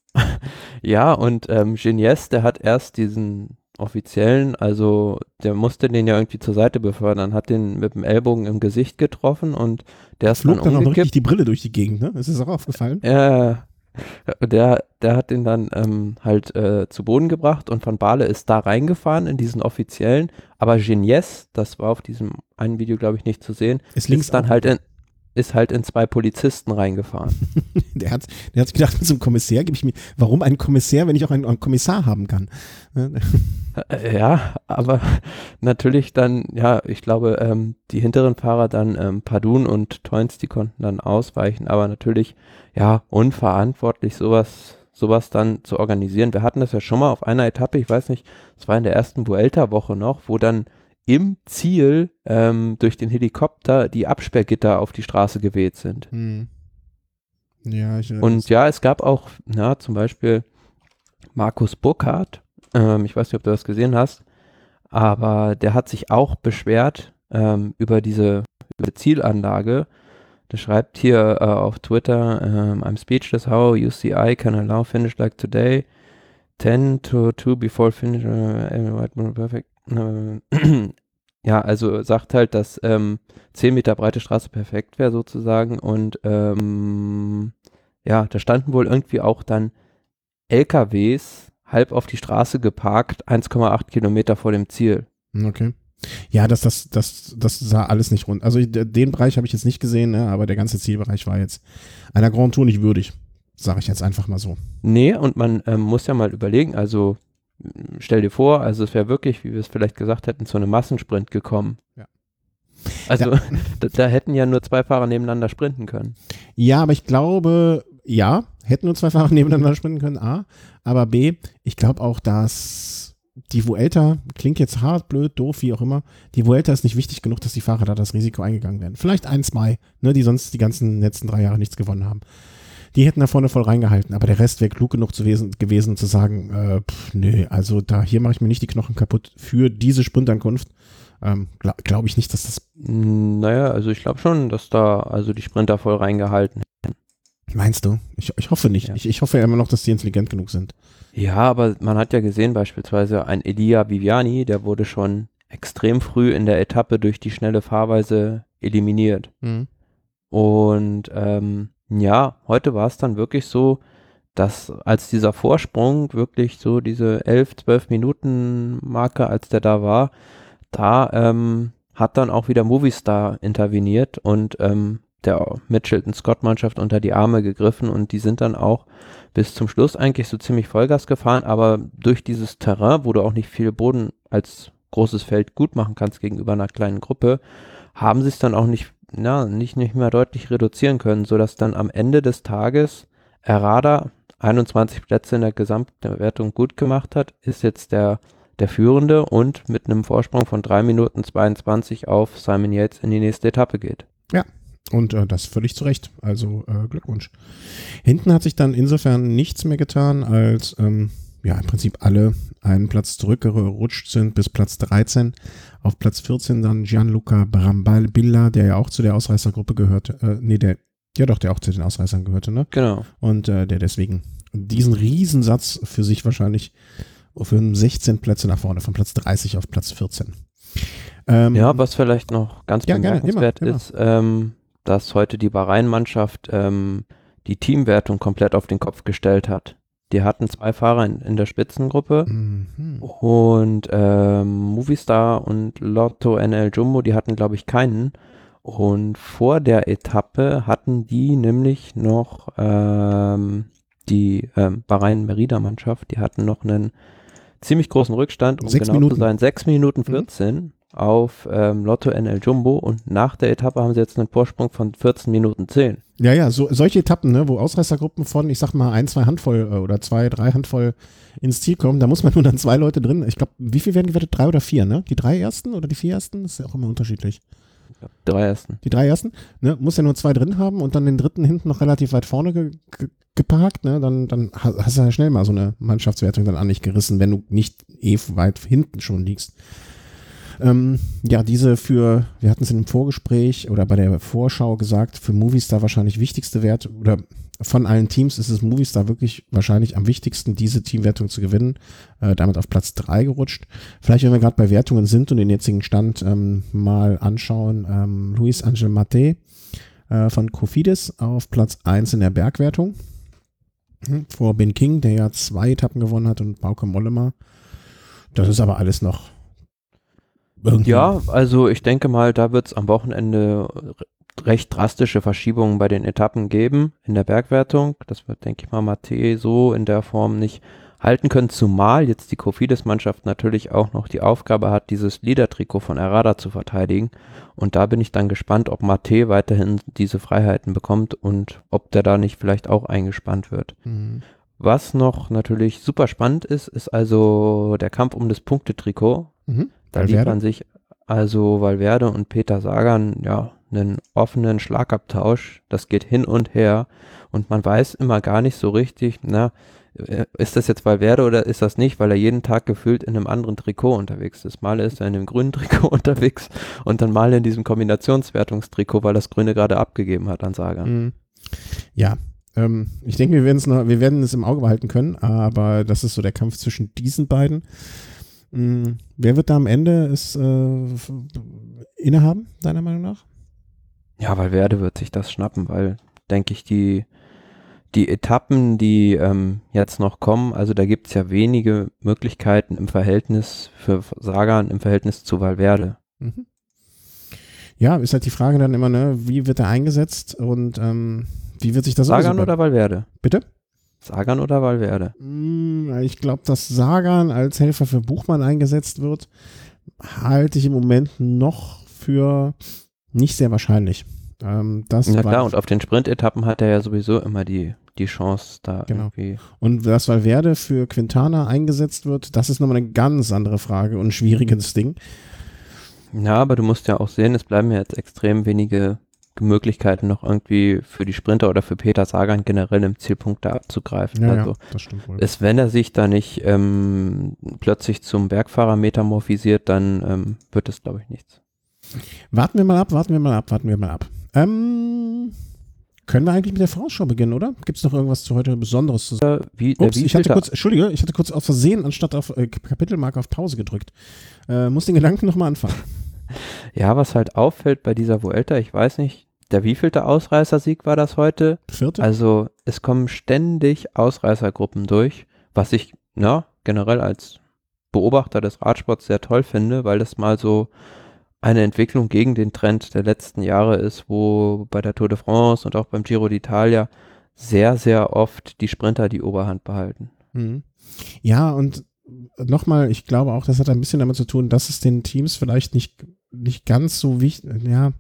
ja, und ähm, Geniez, der hat erst diesen Offiziellen, also der musste den ja irgendwie zur Seite befördern, hat den mit dem Ellbogen im Gesicht getroffen und der ist flog dann dann auch umgekippt. richtig die Brille durch die Gegend, ne? Ist das auch aufgefallen? Ja, äh, der, der hat den dann ähm, halt äh, zu Boden gebracht und Van Baarle ist da reingefahren in diesen Offiziellen, aber Geniez, das war auf diesem einen Video glaube ich nicht zu sehen, ist, links ist dann halt in ist halt in zwei Polizisten reingefahren. der hat, der hat sich gedacht, mit so einem Kommissär gebe ich mir, warum einen Kommissär, wenn ich auch einen, einen Kommissar haben kann? Ja, aber natürlich dann, ja, ich glaube, ähm, die hinteren Fahrer dann, ähm, Padun und Toins, die konnten dann ausweichen, aber natürlich, ja, unverantwortlich sowas, sowas dann zu organisieren. Wir hatten das ja schon mal auf einer Etappe, ich weiß nicht, es war in der ersten Vuelta-Woche noch, wo dann im Ziel ähm, durch den Helikopter die Absperrgitter auf die Straße geweht sind. Hm. Ja, ich Und ja, es gab auch, na, zum Beispiel Markus Burkhardt, ähm, ich weiß nicht, ob du das gesehen hast, aber der hat sich auch beschwert ähm, über diese über die Zielanlage. Der schreibt hier äh, auf Twitter, ähm, I'm speechless how U C I can allow finish like today, ten to two before finish, uh, perfect. Ja, also sagt halt, dass ähm, zehn Meter breite Straße perfekt wäre sozusagen und ähm, ja, da standen wohl irgendwie auch dann L K Ws halb auf die Straße geparkt, eins Komma acht Kilometer vor dem Ziel. Okay. Ja, das, das, das, das sah alles nicht rund. Also den Bereich habe ich jetzt nicht gesehen, ne, aber der ganze Zielbereich war jetzt einer Grand Tour nicht würdig, sage ich jetzt einfach mal so. Nee, und man ähm, muss ja mal überlegen, also stell dir vor, also es wäre wirklich, wie wir es vielleicht gesagt hätten, zu einem Massensprint gekommen. Ja. Also ja. da, da hätten ja nur zwei Fahrer nebeneinander sprinten können. Ja, aber ich glaube, ja, hätten nur zwei Fahrer nebeneinander sprinten können, A, aber B, ich glaube auch, dass die Vuelta, klingt jetzt hart, blöd, doof, wie auch immer, die Vuelta ist nicht wichtig genug, dass die Fahrer da das Risiko eingegangen werden. Vielleicht ein, zwei, ne, die sonst die ganzen letzten drei Jahre nichts gewonnen haben. Die hätten da vorne voll reingehalten, aber der Rest wäre klug genug zu wesen, gewesen, zu sagen, äh, pff, nee, also da, hier mache ich mir nicht die Knochen kaputt für diese Sprintankunft. Ähm, Glaube glaub ich nicht, dass das... Naja, also ich glaube schon, dass da also die Sprinter voll reingehalten hätten. Meinst du? Ich, ich hoffe nicht. Ja. Ich, ich hoffe ja immer noch, dass die intelligent genug sind. Ja, aber man hat ja gesehen, beispielsweise ein Elia Viviani, der wurde schon extrem früh in der Etappe durch die schnelle Fahrweise eliminiert. Mhm. Und ähm, ja, heute war es dann wirklich so, dass als dieser Vorsprung wirklich so diese elf, zwölf Minuten Marke, als der da war, da ähm, hat dann auch wieder Movistar interveniert und ähm, der Mitchelton-Scott-Mannschaft unter die Arme gegriffen und die sind dann auch bis zum Schluss eigentlich so ziemlich Vollgas gefahren, aber durch dieses Terrain, wo du auch nicht viel Boden als großes Feld gut machen kannst gegenüber einer kleinen Gruppe, haben sie es dann auch nicht, na, nicht, nicht mehr deutlich reduzieren können, sodass dann am Ende des Tages Herrada einundzwanzig Plätze in der Gesamtwertung gut gemacht hat, ist jetzt der, der Führende und mit einem Vorsprung von drei Minuten zweiundzwanzig auf Simon Yates in die nächste Etappe geht. Ja. Und äh, das völlig zu Recht. Also äh, Glückwunsch. Hinten hat sich dann insofern nichts mehr getan, als ähm, ja im Prinzip alle einen Platz zurückgerutscht sind bis Platz dreizehn. Auf Platz vierzehn dann Gianluca Brambilla, der ja auch zu der Ausreißergruppe gehörte. Äh, nee, der, ja doch, der auch zu den Ausreißern gehörte, ne? Genau. Und äh, der deswegen diesen Riesensatz für sich wahrscheinlich für sechzehn Plätze nach vorne, von Platz dreißig auf Platz vierzehn. Ähm, ja, was vielleicht noch ganz ja, bemerkenswert gerne, immer, immer. ist, ähm, dass heute die Bahrain-Mannschaft ähm, die Teamwertung komplett auf den Kopf gestellt hat. Die hatten zwei Fahrer in, in der Spitzengruppe Mhm. und ähm, Movistar und Lotto N L Jumbo, die hatten glaube ich keinen. Und vor der Etappe hatten die nämlich noch ähm, die ähm, Bahrain-Merida-Mannschaft, die hatten noch einen ziemlich großen Rückstand, um Sechs genau Minuten. zu sein, sechs Minuten vierzehn. Mhm. Auf ähm, Lotto N L Jumbo und nach der Etappe haben sie jetzt einen Vorsprung von vierzehn Minuten zehn. Ja, ja, so, solche Etappen, ne, wo Ausreißergruppen von, ich sag mal, ein, zwei Handvoll äh, oder zwei, drei Handvoll ins Ziel kommen, da muss man nur dann zwei Leute drin. Ich glaube, wie viel werden gewertet? Drei oder vier, ne? Die drei ersten oder die vier ersten? Das ist ja auch immer unterschiedlich. Ja, drei ersten. Die drei ersten, ne? Muss ja nur zwei drin haben und dann den dritten hinten noch relativ weit vorne ge ge geparkt, ne? Dann, dann hast du ja schnell mal so eine Mannschaftswertung dann an dich gerissen, wenn du nicht eh weit hinten schon liegst. Ähm, ja, diese für, wir hatten es in dem Vorgespräch oder bei der Vorschau gesagt, für Movistar wahrscheinlich wichtigste Wert oder von allen Teams ist es Movistar wirklich wahrscheinlich am wichtigsten, diese Teamwertung zu gewinnen, äh, damit auf Platz drei gerutscht. Vielleicht, wenn wir gerade bei Wertungen sind und den jetzigen Stand ähm, mal anschauen, ähm, Luis Angel Mate äh, von Cofidis auf Platz eins in der Bergwertung, hm, vor Ben King, der ja zwei Etappen gewonnen hat, und Bauke Mollema. Das ist aber alles noch irgendwie. Ja, also ich denke mal, da wird es am Wochenende recht drastische Verschiebungen bei den Etappen geben in der Bergwertung. Das wird, denke ich mal, Mate so in der Form nicht halten können, zumal jetzt die Cofidis-Mannschaft natürlich auch noch die Aufgabe hat, dieses Leader-Trikot von Herrada zu verteidigen. Und da bin ich dann gespannt, ob Mate weiterhin diese Freiheiten bekommt und ob der da nicht vielleicht auch eingespannt wird. Mhm. Was noch natürlich super spannend ist, ist also der Kampf um das Punktetrikot. Mhm. Da liefern sich also Valverde und Peter Sagan ja einen offenen Schlagabtausch. Das geht hin und her und man weiß immer gar nicht so richtig, na, ist das jetzt Valverde oder ist das nicht, weil er jeden Tag gefühlt in einem anderen Trikot unterwegs ist. Mal ist er in einem grünen Trikot unterwegs und dann mal in diesem Kombinationswertungstrikot, weil das Grüne gerade abgegeben hat an Sagan. Mhm. Ja, ähm, ich denke, wir werden es noch, wir werden es im Auge behalten können, aber das ist so der Kampf zwischen diesen beiden. Mhm. Wer wird da am Ende es äh, innehaben, deiner Meinung nach? Ja, Valverde wird sich das schnappen, weil, denke ich, die Die Etappen, die ähm, jetzt noch kommen, also da gibt es ja wenige Möglichkeiten im Verhältnis für Sagan im Verhältnis zu Valverde. Mhm. Ja, ist halt die Frage dann immer, ne, wie wird er eingesetzt und ähm, wie wird sich das Sagan ausüben? oder Valverde? Bitte? Sagan oder Valverde? Ich glaube, dass Sagan als Helfer für Buchmann eingesetzt wird, halte ich im Moment noch für nicht sehr wahrscheinlich. Ähm, das Na war- klar, und auf den Sprintetappen hat er ja sowieso immer die, die Chance, da Genau. irgendwie. Und dass Valverde für Quintana eingesetzt wird, das ist nochmal eine ganz andere Frage und ein schwieriges Ding. Ja, aber du musst ja auch sehen, es bleiben ja jetzt extrem wenige Möglichkeiten noch irgendwie für die Sprinter oder für Peter Sagan generell im Zielpunkt da abzugreifen. Ja, also ja, das stimmt wohl. ist, wenn er sich da nicht ähm, plötzlich zum Bergfahrer metamorphisiert, dann ähm, wird es, glaube ich, nichts. Warten wir mal ab, warten wir mal ab, warten wir mal ab. Ähm, können wir eigentlich mit der Vorausschau beginnen, oder? Gibt es noch irgendwas zu heute Besonderes zu sagen? Wie, der Ups, ich hatte wievielte- kurz, Entschuldige, ich hatte kurz aus Versehen anstatt auf äh, Kapitelmarke auf Pause gedrückt. Äh, muss den Gedanken nochmal anfangen. Ja, was halt auffällt bei dieser Vuelta, ich weiß nicht, der wievielte Ausreißersieg war das heute? Vierte? Also es kommen ständig Ausreißergruppen durch, was ich ja, generell als Beobachter des Radsports sehr toll finde, weil das mal so eine Entwicklung gegen den Trend der letzten Jahre ist, wo bei der Tour de France und auch beim Giro d'Italia sehr, sehr oft die Sprinter die Oberhand behalten. Mhm. Ja, und nochmal, ich glaube auch, das hat ein bisschen damit zu tun, dass es den Teams vielleicht nicht, nicht ganz so wichtig, ja,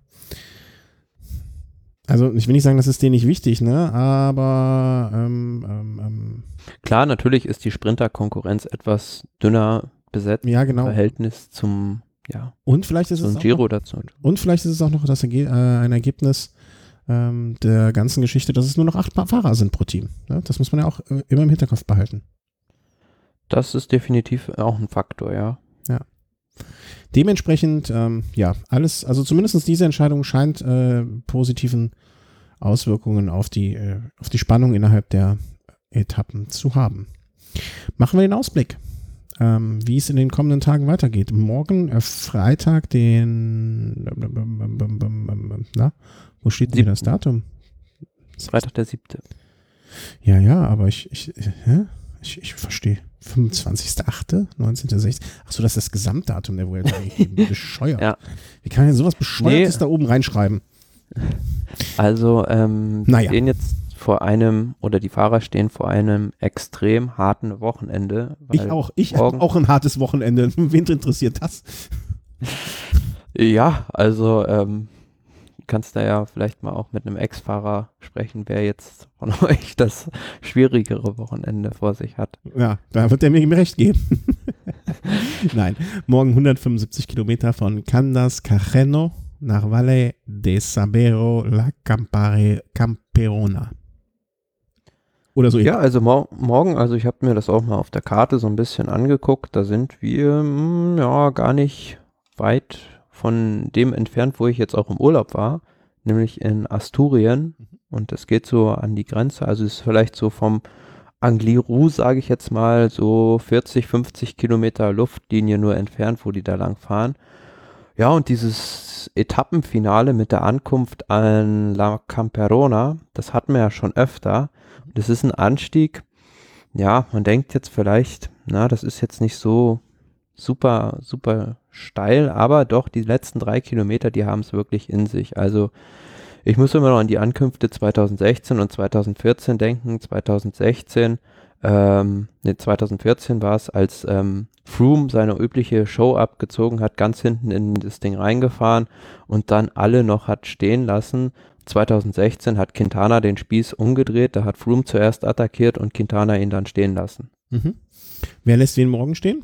also ich will nicht sagen, das ist denen nicht wichtig, ne, aber ähm, ähm, ähm, Klar, natürlich ist die Sprinterkonkurrenz etwas dünner besetzt ja, im genau. Verhältnis zum, ja, Und vielleicht ist es zum auch Giro noch, dazu. und vielleicht ist es auch noch das Erge äh, ein Ergebnis ähm, der ganzen Geschichte, dass es nur noch acht Fahrer sind pro Team. Ne? Das muss man ja auch äh, immer im Hinterkopf behalten. Das ist definitiv auch ein Faktor, ja. Dementsprechend, ähm, ja, alles, also zumindest diese Entscheidung scheint äh, positiven Auswirkungen auf die, äh, auf die Spannung innerhalb der Etappen zu haben. Machen wir den Ausblick, ähm, wie es in den kommenden Tagen weitergeht. Morgen, äh, Freitag, den, na, wo steht denn hier das Datum? Freitag der siebte. Ja, ja, aber ich, ich, hä? ich, ich verstehe. fünfundzwanzigster achte neunzehnter sechzehn Achso, das ist das Gesamtdatum der Vuelta. Bescheuert. Ja. Wie kann man denn sowas Bescheuertes Nee. da oben reinschreiben? Also, ähm, wir Naja. stehen jetzt vor einem, oder die Fahrer stehen vor einem extrem harten Wochenende. Ich weil auch. Ich morgen- habe auch ein hartes Wochenende. Wen interessiert das? Ja, also, ähm, kannst da ja vielleicht mal auch mit einem Ex-Fahrer sprechen, wer jetzt von euch das schwierigere Wochenende vor sich hat. Ja, da wird er mir recht geben. Nein, morgen hundertfünfundsiebzig Kilometer von Candas Cajeno nach Valle de Sabero la Campare, Camperona. Oder so. Ja, also mor morgen, also ich habe mir das auch mal auf der Karte so ein bisschen angeguckt, da sind wir mm, ja gar nicht weit von dem entfernt, wo ich jetzt auch im Urlaub war, nämlich in Asturien, und das geht so an die Grenze, also ist vielleicht so vom Angliru, sage ich jetzt mal, so vierzig, fünfzig Kilometer Luftlinie nur entfernt, wo die da lang fahren. Ja, und dieses Etappenfinale mit der Ankunft an La Camperona, das hatten wir ja schon öfter. Das ist ein Anstieg, ja, man denkt jetzt vielleicht, na, das ist jetzt nicht so super, super steil, aber doch, die letzten drei Kilometer, die haben es wirklich in sich. Also ich muss immer noch an die Ankünfte zweitausendsechzehn und zweitausendvierzehn denken. zweitausendsechzehn, ähm, ne, zweitausendvierzehn war es, als ähm, Froome seine übliche Show abgezogen hat, ganz hinten in das Ding reingefahren und dann alle noch hat stehen lassen. zweitausendsechzehn hat Quintana den Spieß umgedreht, da hat Froome zuerst attackiert und Quintana ihn dann stehen lassen. Mhm. Wer lässt wen morgen stehen?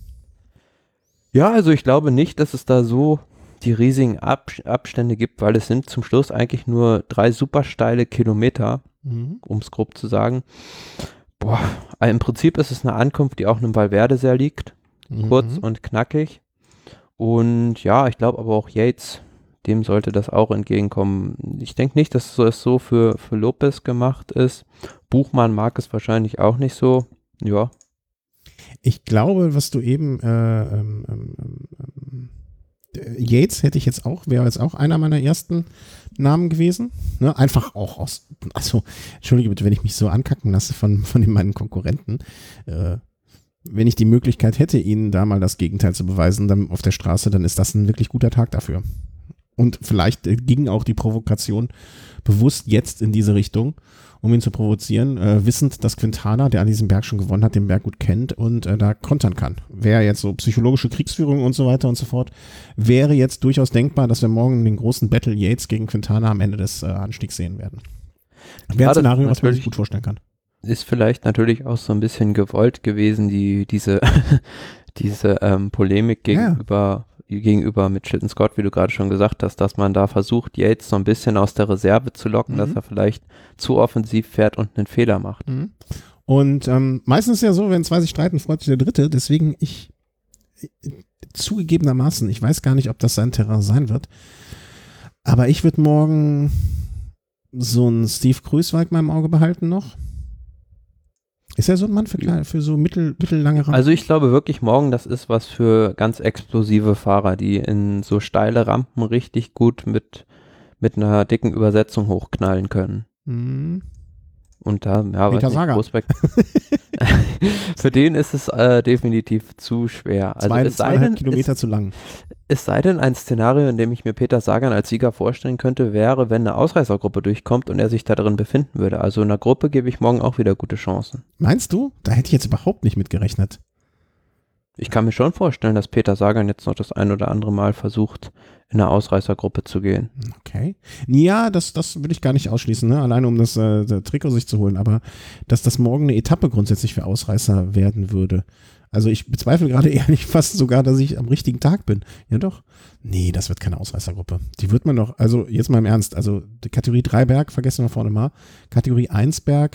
Ja, also ich glaube nicht, dass es da so die riesigen Ab Abstände gibt, weil es sind zum Schluss eigentlich nur drei super steile Kilometer, Mhm. um es grob zu sagen. Boah, im Prinzip ist es eine Ankunft, die auch einem Valverde sehr liegt, kurz Mhm. und knackig. Und ja, ich glaube aber auch Yates, dem sollte das auch entgegenkommen. Ich denke nicht, dass es so für, für Lopez gemacht ist. Buchmann mag es wahrscheinlich auch nicht so. Ja, Ich glaube, was du eben äh, ähm, ähm, ähm, Yates hätte ich jetzt auch, wäre jetzt auch einer meiner ersten Namen gewesen. Ne? Einfach auch aus, also, entschuldige bitte, wenn ich mich so ankacken lasse von, von meinen Konkurrenten. Äh, wenn ich die Möglichkeit hätte, ihnen da mal das Gegenteil zu beweisen, dann auf der Straße, dann ist das ein wirklich guter Tag dafür. Und vielleicht äh, ging auch die Provokation bewusst jetzt in diese Richtung, um ihn zu provozieren, äh, wissend, dass Quintana, der an diesem Berg schon gewonnen hat, den Berg gut kennt und äh, da kontern kann. Wäre jetzt so psychologische Kriegsführung und so weiter und so fort, wäre jetzt durchaus denkbar, dass wir morgen den großen Battle Yates gegen Quintana am Ende des äh, Anstiegs sehen werden. Wäre ein Szenario, was man sich gut vorstellen kann. Ist vielleicht natürlich auch so ein bisschen gewollt gewesen, die diese, diese ähm, Polemik gegenüber, ja. gegenüber Mitchelton Scott, wie du gerade schon gesagt hast, dass man da versucht, Yates so ein bisschen aus der Reserve zu locken, mhm. dass er vielleicht zu offensiv fährt und einen Fehler macht. Mhm. Und ähm, meistens ist ja so, wenn zwei sich streiten, freut sich der Dritte. Deswegen ich, zugegebenermaßen, ich weiß gar nicht, ob das sein Terrain sein wird, aber ich würde morgen so einen Steve Kruijswijk mal im Auge behalten noch. Ist er so ein Mann für, kleine, für so mittel, mittellange Rampen? Also ich glaube wirklich morgen, das ist was für ganz explosive Fahrer, die in so steile Rampen richtig gut mit, mit einer dicken Übersetzung hochknallen können. Mhm. Und da, ja, Peter weiß Sagan. Nicht, für den ist es äh, definitiv zu schwer. Also Zwei, es sei zweieinhalb denn, Kilometer es, zu lang. Es sei denn, ein Szenario, in dem ich mir Peter Sagan als Sieger vorstellen könnte, wäre, wenn eine Ausreißergruppe durchkommt und er sich da drin befinden würde. Also in einer Gruppe gebe ich morgen auch wieder gute Chancen. Meinst du? Da hätte ich jetzt überhaupt nicht mit gerechnet. Ich kann mir schon vorstellen, dass Peter Sagan jetzt noch das ein oder andere Mal versucht, in eine Ausreißergruppe zu gehen. Okay. Ja, das, das will ich gar nicht ausschließen, ne? Alleine um das äh, Trikot sich zu holen, aber dass das morgen eine Etappe grundsätzlich für Ausreißer werden würde. Also ich bezweifle gerade ehrlich fast sogar, dass ich am richtigen Tag bin. Ja doch. Nee, das wird keine Ausreißergruppe. Die wird man doch, also jetzt mal im Ernst, also die Kategorie drei Berg, vergessen wir vorne mal, Kategorie eins Berg,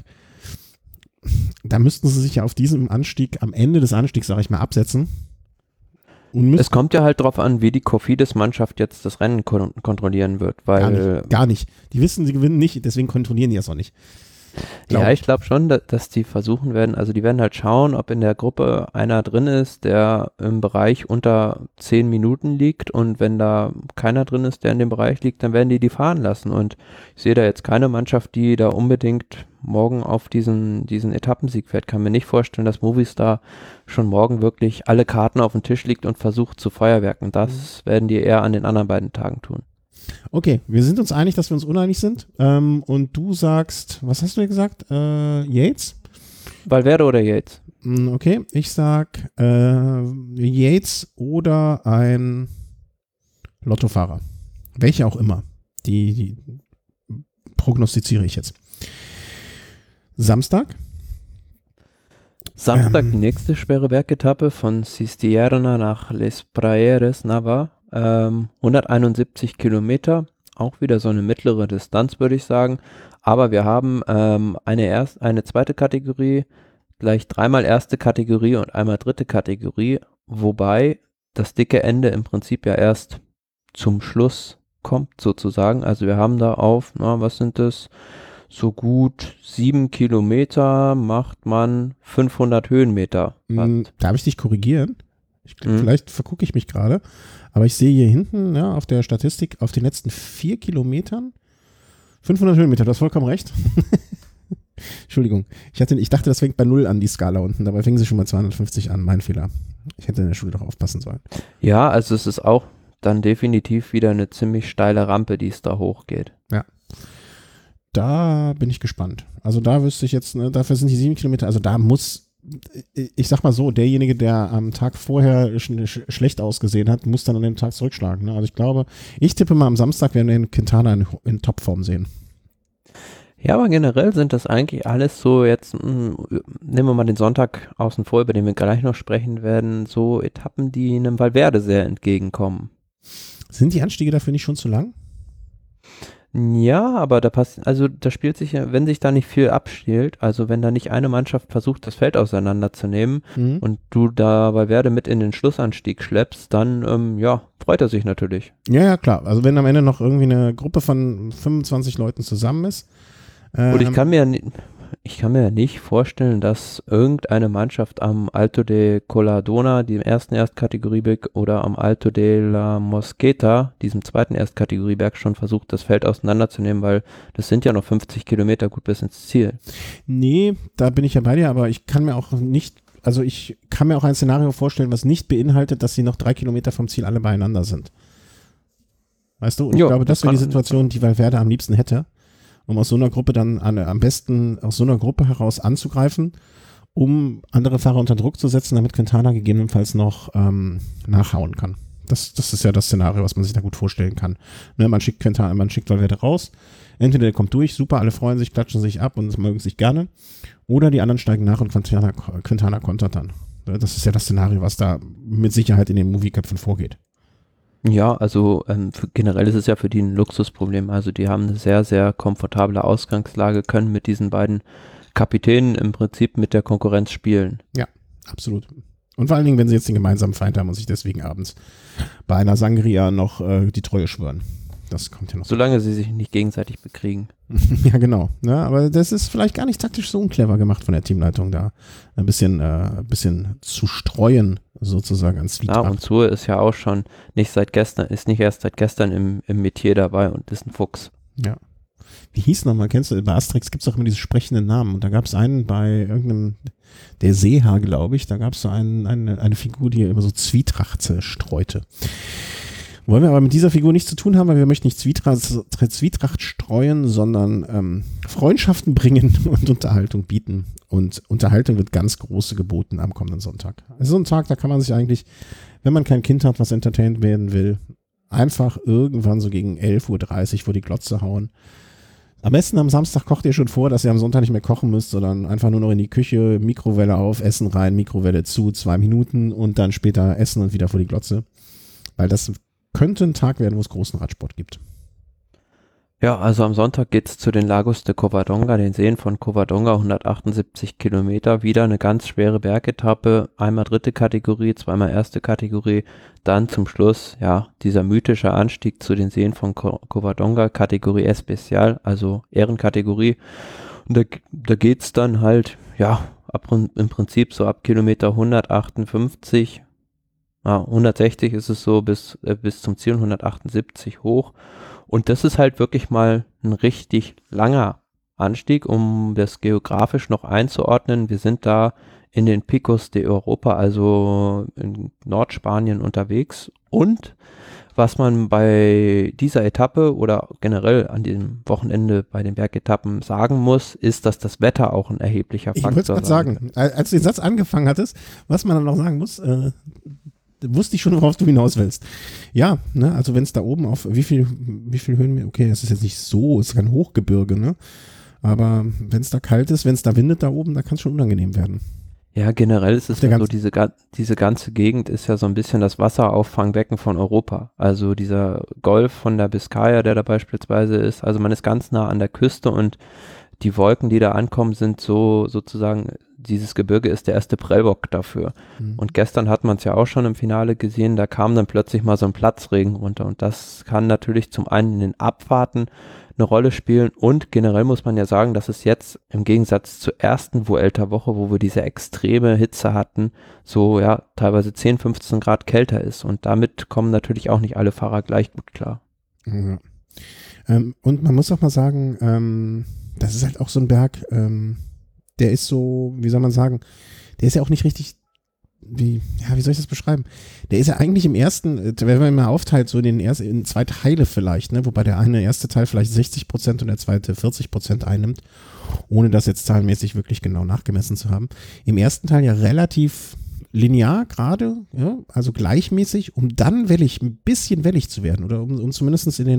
da müssten sie sich ja auf diesem Anstieg, am Ende des Anstiegs, sage ich mal, absetzen. Und es kommt ja halt drauf an, wie die Cofidis-Mannschaft jetzt das Rennen kon- kontrollieren wird, weil... Gar nicht, gar nicht. Die wissen, sie gewinnen nicht, deswegen kontrollieren die das auch nicht. Glaub ja, ich glaube schon, dass, dass die versuchen werden, also die werden halt schauen, ob in der Gruppe einer drin ist, der im Bereich unter zehn Minuten liegt, und wenn da keiner drin ist, der in dem Bereich liegt, dann werden die die fahren lassen, und ich sehe da jetzt keine Mannschaft, die da unbedingt morgen auf diesen, diesen Etappensieg fährt. Kann mir nicht vorstellen, dass Movistar schon morgen wirklich alle Karten auf den Tisch legt und versucht zu feuerwerken. Das mhm. werden die eher an den anderen beiden Tagen tun. Okay, wir sind uns einig, dass wir uns uneinig sind. Ähm, und du sagst, was hast du gesagt? Äh, Yates? Valverde oder Yates? Okay, ich sag äh, Yates oder ein Lottofahrer. Welche auch immer. Die, die prognostiziere ich jetzt. Samstag? Samstag ähm, die nächste schwere Bergetappe von Cistierna nach Les Prayeres Nava. Ähm, hunderteinundsiebzig Kilometer, auch wieder so eine mittlere Distanz, würde ich sagen. Aber wir haben ähm, eine, erst, eine zweite Kategorie, gleich dreimal erste Kategorie und einmal dritte Kategorie, wobei das dicke Ende im Prinzip ja erst zum Schluss kommt, sozusagen. Also wir haben da auf, na, was sind das? So gut sieben Kilometer macht man fünfhundert Höhenmeter. Mh, darf ich dich korrigieren? Ich, mhm. Vielleicht vergucke ich mich gerade, aber ich sehe hier hinten, ja, auf der Statistik, auf den letzten vier Kilometern fünfhundert Höhenmeter, du hast vollkommen recht. Entschuldigung, ich, hatte, ich dachte, das fängt bei null an, die Skala unten, dabei fängen sie schon bei zweihundertfünfzig an, mein Fehler. Ich hätte in der Schule doch aufpassen sollen. Ja, also es ist auch dann definitiv wieder eine ziemlich steile Rampe, die es da hochgeht. Ja. Da bin ich gespannt. Also da wüsste ich jetzt, ne, dafür sind die sieben Kilometer, also da muss, ich sag mal so, derjenige, der am Tag vorher sch sch schlecht ausgesehen hat, muss dann an dem Tag zurückschlagen. Ne? Also ich glaube, ich tippe mal am Samstag, werden wir den Quintana in, in Topform sehen. Ja, aber generell sind das eigentlich alles so jetzt, mh, nehmen wir mal den Sonntag außen vor, über den wir gleich noch sprechen werden, so Etappen, die einem Valverde sehr entgegenkommen. Sind die Anstiege dafür nicht schon zu lang? Ja, aber da passt, also da spielt sich ja, wenn sich da nicht viel abspielt, also wenn da nicht eine Mannschaft versucht, das Feld auseinanderzunehmen mhm. und du da Valverde mit in den Schlussanstieg schleppst, dann, ähm, ja, freut er sich natürlich. Ja, ja, klar. Also wenn am Ende noch irgendwie eine Gruppe von fünfundzwanzig Leuten zusammen ist. Ähm, und ich kann mir, ich kann mir nicht vorstellen, dass irgendeine Mannschaft am Alto de Colladona, dem ersten Erstkategorieberg, oder am Alto de la Mosqueta, diesem zweiten Erstkategorieberg, schon versucht, das Feld auseinanderzunehmen, weil das sind ja noch fünfzig Kilometer gut bis ins Ziel. Nee, da bin ich ja bei dir, aber ich kann mir auch nicht, also ich kann mir auch ein Szenario vorstellen, was nicht beinhaltet, dass sie noch drei Kilometer vom Ziel alle beieinander sind. Weißt du? Und ich jo, glaube, das, das wäre die kann- Situation, die Valverde am liebsten hätte, um aus so einer Gruppe dann an, am besten aus so einer Gruppe heraus anzugreifen, um andere Fahrer unter Druck zu setzen, damit Quintana gegebenenfalls noch ähm, nachhauen kann. Das, das ist ja das Szenario, was man sich da gut vorstellen kann. Ne, man schickt Quintana, man schickt Valverde raus, entweder der kommt durch, super, alle freuen sich, klatschen sich ab und mögen sich gerne, oder die anderen steigen nach und Quintana, Quintana kontert dann. Das ist ja das Szenario, was da mit Sicherheit in den Movieköpfen vorgeht. Ja, also ähm, für, generell ist es ja für die ein Luxusproblem. Also die haben eine sehr, sehr komfortable Ausgangslage, können mit diesen beiden Kapitänen im Prinzip mit der Konkurrenz spielen. Ja, absolut. Und vor allen Dingen, wenn sie jetzt den gemeinsamen Feind haben und sich deswegen abends bei einer Sangria noch äh, die Treue schwören. Das kommt ja noch. Solange sie sich nicht gegenseitig bekriegen. Ja, genau. Ja, aber das ist vielleicht gar nicht taktisch so unclever gemacht von der Teamleitung, da ein bisschen, äh, ein bisschen zu streuen, sozusagen an Ja, Zwietracht. und Sue ist ja auch schon nicht seit gestern, ist nicht erst seit gestern im, im Metier dabei und ist ein Fuchs. Ja. Wie hieß nochmal, kennst du, bei Asterix gibt es auch immer diese sprechenden Namen. Und da gab es einen bei irgendeinem, der Seehaar, glaube ich, da gab es so einen, eine, eine Figur, die immer so Zwietracht äh, streute. Wollen wir aber mit dieser Figur nichts zu tun haben, weil wir möchten nicht Zwietracht, Zwietracht streuen, sondern ähm, Freundschaften bringen und Unterhaltung bieten. Und Unterhaltung wird ganz große geboten am kommenden Sonntag. Also so ein Tag, da kann man sich eigentlich, wenn man kein Kind hat, was entertained werden will, einfach irgendwann so gegen elf Uhr dreißig vor die Glotze hauen. Am besten am Samstag kocht ihr schon vor, dass ihr am Sonntag nicht mehr kochen müsst, sondern einfach nur noch in die Küche, Mikrowelle auf, Essen rein, Mikrowelle zu, zwei Minuten und dann später essen und wieder vor die Glotze. Weil das könnte ein Tag werden, wo es großen Radsport gibt. Ja, also am Sonntag geht's zu den Lagos de Covadonga, den Seen von Covadonga, hundertachtundsiebzig Kilometer, wieder eine ganz schwere Bergetappe, einmal dritte Kategorie, zweimal erste Kategorie, dann zum Schluss, ja, dieser mythische Anstieg zu den Seen von Co- Covadonga, Kategorie Especial, also Ehrenkategorie. Und da, da geht's dann halt, ja, ab, im Prinzip so ab Kilometer hundertachtundfünfzig, ja, hundertsechzig ist es so bis, äh, bis zum Ziel, hundertachtundsiebzig hoch. Und das ist halt wirklich mal ein richtig langer Anstieg, um das geografisch noch einzuordnen. Wir sind da in den Picos de Europa, also in Nordspanien unterwegs. Und was man bei dieser Etappe oder generell an diesem Wochenende bei den Bergetappen sagen muss, ist, dass das Wetter auch ein erheblicher Ich Faktor wollte es gerade sagen, als du den Satz angefangen hattest, was man dann noch sagen muss, äh, wusste ich schon, worauf du hinaus willst. Ja, ne, also wenn es da oben auf, wie viel, wie viel Höhen, okay, das ist jetzt nicht so, es ist kein Hochgebirge, ne, aber wenn es da kalt ist, wenn es da windet da oben, da kann es schon unangenehm werden. Ja, generell ist es Der ja so, ganze- diese, ga- diese ganze Gegend ist ja so ein bisschen das Wasserauffangbecken von Europa. Also dieser Golf von der Biskaya, der da beispielsweise ist, also man ist ganz nah an der Küste und die Wolken, die da ankommen, sind so sozusagen, dieses Gebirge ist der erste Prellbock dafür. Mhm. Und gestern hat man es ja auch schon im Finale gesehen, da kam dann plötzlich mal so ein Platzregen runter und das kann natürlich zum einen in den Abfahrten eine Rolle spielen und generell muss man ja sagen, dass es jetzt im Gegensatz zur ersten Vuelta-Woche, wo wir diese extreme Hitze hatten, so ja teilweise zehn, fünfzehn Grad kälter ist und damit kommen natürlich auch nicht alle Fahrer gleich gut klar. Ja. Ähm, und man muss auch mal sagen, ähm, das ist halt auch so ein Berg, ähm, der ist so, wie soll man sagen, der ist ja auch nicht richtig, wie, ja, wie soll ich das beschreiben? Der ist ja eigentlich im ersten, äh, wenn man mal aufteilt, so in den ersten, in zwei Teile vielleicht, ne, wobei der eine erste Teil vielleicht sechzig Prozent und der zweite vierzig Prozent einnimmt, ohne das jetzt zahlenmäßig wirklich genau nachgemessen zu haben. Im ersten Teil ja relativ linear gerade, ja, also gleichmäßig, um dann wellig, ein bisschen wellig zu werden oder um, um zumindest in den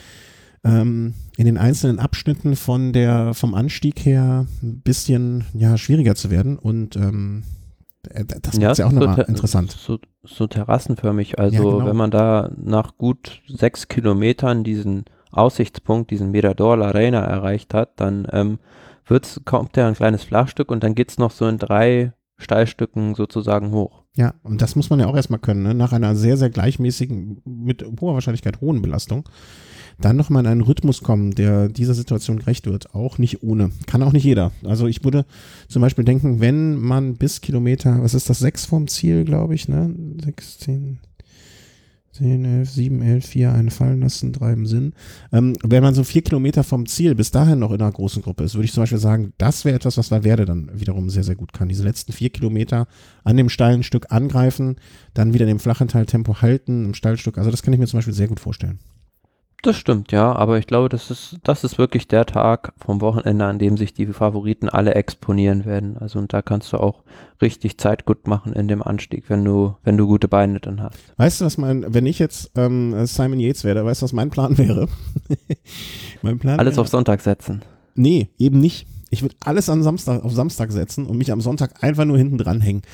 ähm, in den einzelnen Abschnitten von der, vom Anstieg her ein bisschen, ja, schwieriger zu werden und ähm, das ist ja auch nochmal so, interessant. So, so terrassenförmig, also Ja, genau. wenn man da nach gut sechs Kilometern diesen Aussichtspunkt, diesen Mirador La Reina erreicht hat, dann ähm, wird's, kommt der ein kleines Flachstück und dann geht's noch so in drei Steilstücken sozusagen hoch. Ja, und das muss man ja auch erstmal können, ne? Nach einer sehr, sehr gleichmäßigen, mit hoher Wahrscheinlichkeit hohen Belastung, dann nochmal in einen Rhythmus kommen, der dieser Situation gerecht wird. Auch nicht ohne. Kann auch nicht jeder. Also ich würde zum Beispiel denken, wenn man bis Kilometer, was ist das, sechs vom Ziel, glaube ich, ne? sechs, zehn, zehn, elf, sieben, elf, vier, einen fallen lassen, drei im Sinn. Ähm, wenn man so vier Kilometer vom Ziel bis dahin noch in einer großen Gruppe ist, würde ich zum Beispiel sagen, das wäre etwas, was Valverde dann wiederum sehr, sehr gut kann. Diese letzten vier Kilometer an dem steilen Stück angreifen, dann wieder in dem flachen Teil Tempo halten, im Steilstück. Also das kann ich mir zum Beispiel sehr gut vorstellen. Das stimmt, ja, aber ich glaube, das ist, das ist wirklich der Tag vom Wochenende, an dem sich die Favoriten alle exponieren werden. Also und da kannst du auch richtig Zeit gut machen in dem Anstieg, wenn du, wenn du gute Beine dann hast. Weißt du, was mein, wenn ich jetzt ähm, Simon Yates wäre, weißt du, was mein Plan wäre? mein Plan Alles wäre, auf Sonntag setzen. Nee, eben nicht. Ich würde alles an Samstag, auf Samstag setzen und mich am Sonntag einfach nur hinten dran hängen.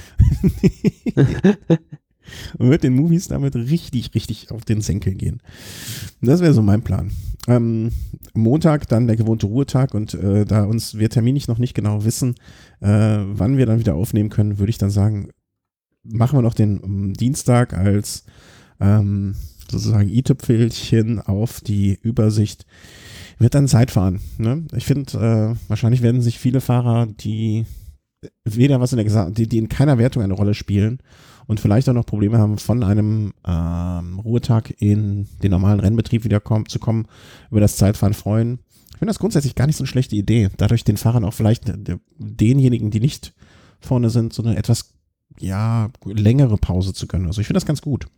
Und wird den Movies damit richtig, richtig auf den Senkel gehen. Das wäre so mein Plan. Ähm, Montag dann der gewohnte Ruhetag und äh, da uns wir terminlich noch nicht genau wissen, äh, wann wir dann wieder aufnehmen können, würde ich dann sagen, machen wir noch den um, Dienstag als ähm, sozusagen i-Tüpfelchen auf die Übersicht. Wird dann Zeitfahren. Ne? Ich finde, äh, wahrscheinlich werden sich viele Fahrer, die weder was in der Gesa- die, die in keiner Wertung eine Rolle spielen und vielleicht auch noch Probleme haben, von einem ähm, Ruhetag in den normalen Rennbetrieb wieder kommen, zu kommen, über das Zeitfahren freuen. Ich finde das grundsätzlich gar nicht so eine schlechte Idee. Dadurch den Fahrern auch vielleicht de, denjenigen, die nicht vorne sind, so eine etwas ja, längere Pause zu gönnen. Also ich finde das ganz gut.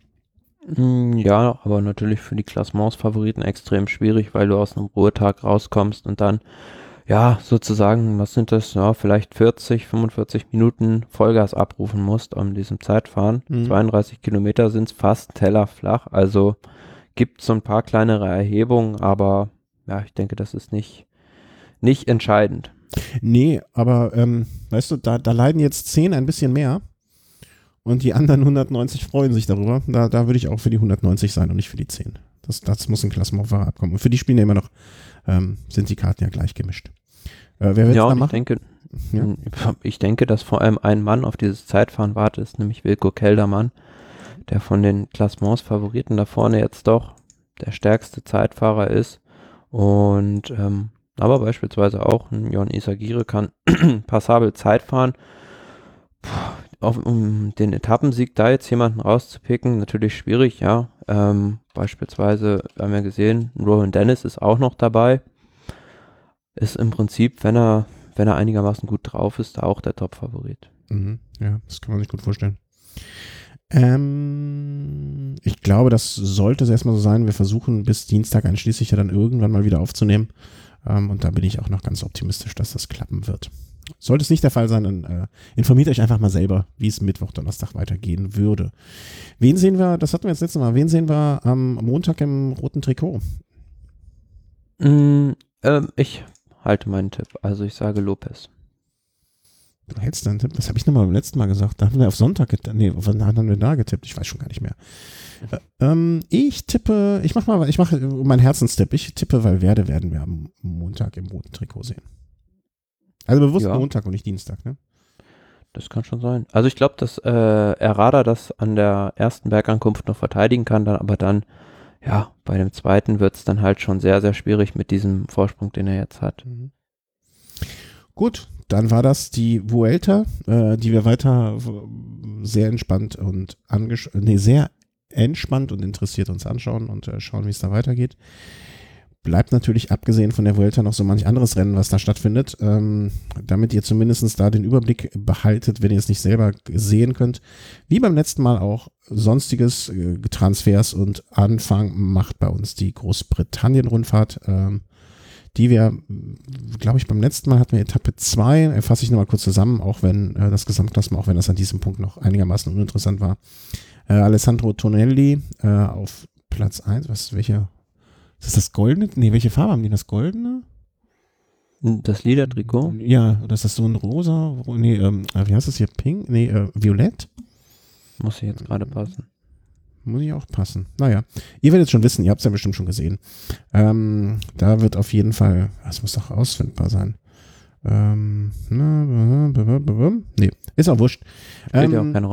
Ja, aber natürlich für die Klassements-Favoriten extrem schwierig, weil du aus einem Ruhetag rauskommst und dann ja, sozusagen, was sind das, ja, vielleicht vierzig, fünfundvierzig Minuten Vollgas abrufen musst an diesem Zeitfahren. Mhm. zweiunddreißig Kilometer sind es fast tellerflach, also gibt es so ein paar kleinere Erhebungen, aber ja, ich denke, das ist nicht, nicht entscheidend. Nee, aber ähm, weißt du, da, da leiden jetzt zehn ein bisschen mehr und die anderen hundertneunzig freuen sich darüber. Da, da würde ich auch für die hundertneunzig sein und nicht für die zehn. Das, das muss ein Klassementfahrer abkommen. Und für die spielen ja immer noch, ähm, sind die Karten ja gleich gemischt. Äh, wer wird ja, da und machen? Ich denke, ja. ich denke, dass vor allem ein Mann auf dieses Zeitfahren wartet, nämlich Wilco Kelderman, der von den Klassements-Favoriten da vorne jetzt doch der stärkste Zeitfahrer ist. Und ähm, aber beispielsweise auch ein Jon Izagirre kann passabel Zeit fahren. Puh, auf, um den Etappensieg da jetzt jemanden rauszupicken, natürlich schwierig, ja. Ähm, beispielsweise, wir haben ja gesehen, Rowan Dennis ist auch noch dabei. Ist im Prinzip, wenn er, wenn er einigermaßen gut drauf ist, auch der Top-Favorit. Mhm, ja, das kann man sich gut vorstellen. Ähm, ich glaube, das sollte es erstmal so sein. Wir versuchen bis Dienstag einschließlich ja dann irgendwann mal wieder aufzunehmen. Ähm, und da bin ich auch noch ganz optimistisch, dass das klappen wird. Sollte es nicht der Fall sein, dann äh, informiert euch einfach mal selber, wie es Mittwoch, Donnerstag weitergehen würde. Wen sehen wir, das hatten wir jetzt letztes Mal, wen sehen wir am Montag im roten Trikot? Mm, ähm, ich halte meinen Tipp. Also ich sage Lopez. Du hältst deinen Tipp? Was habe ich nochmal beim letzten Mal gesagt? Da haben wir auf Sonntag getippt. Nee, wann haben wir da getippt? Ich weiß schon gar nicht mehr. Äh, ähm, ich tippe, ich mache mal, ich mache meinen Herzenstipp. Ich tippe, Valverde werden wir am Montag im roten Trikot sehen. Also bewusst ja. Montag und nicht Dienstag, ne? Das kann schon sein. Also ich glaube, dass äh, Herrada das an der ersten Bergankunft noch verteidigen kann, dann aber dann, ja, bei dem zweiten wird es dann halt schon sehr, sehr schwierig mit diesem Vorsprung, den er jetzt hat. Mhm. Gut, dann war das die Vuelta, äh, die wir weiter sehr entspannt und angesch- nee, sehr entspannt und interessiert uns anschauen und äh, schauen, wie es da weitergeht. Bleibt natürlich abgesehen von der Vuelta noch so manch anderes Rennen, was da stattfindet, ähm, damit ihr zumindest da den Überblick behaltet, wenn ihr es nicht selber sehen könnt. Wie beim letzten Mal auch, sonstiges äh, Transfers und Anfang macht bei uns die Großbritannien-Rundfahrt, ähm, die wir, glaube ich, beim letzten Mal hatten wir Etappe zwei, fasse ich nochmal kurz zusammen, auch wenn äh, das Gesamtklassement, auch wenn das an diesem Punkt noch einigermaßen uninteressant war. Äh, Alessandro Tonelli äh, auf Platz eins, was, welche, ist das das Goldene? Nee, welche Farbe haben die, das Goldene? Das Ledertrikot? Ja, oder ist das so ein rosa, nee, ähm, wie heißt das hier, pink? Nee, äh, violett? Muss ich jetzt gerade passen. Muss ich auch passen. Naja, ihr werdet schon wissen, ihr habt es ja bestimmt schon gesehen. Ähm, da wird auf jeden Fall, das muss doch ausfindbar sein. Ähm, nee, ist auch wurscht. Spielt ähm, ja auch keine Rolle.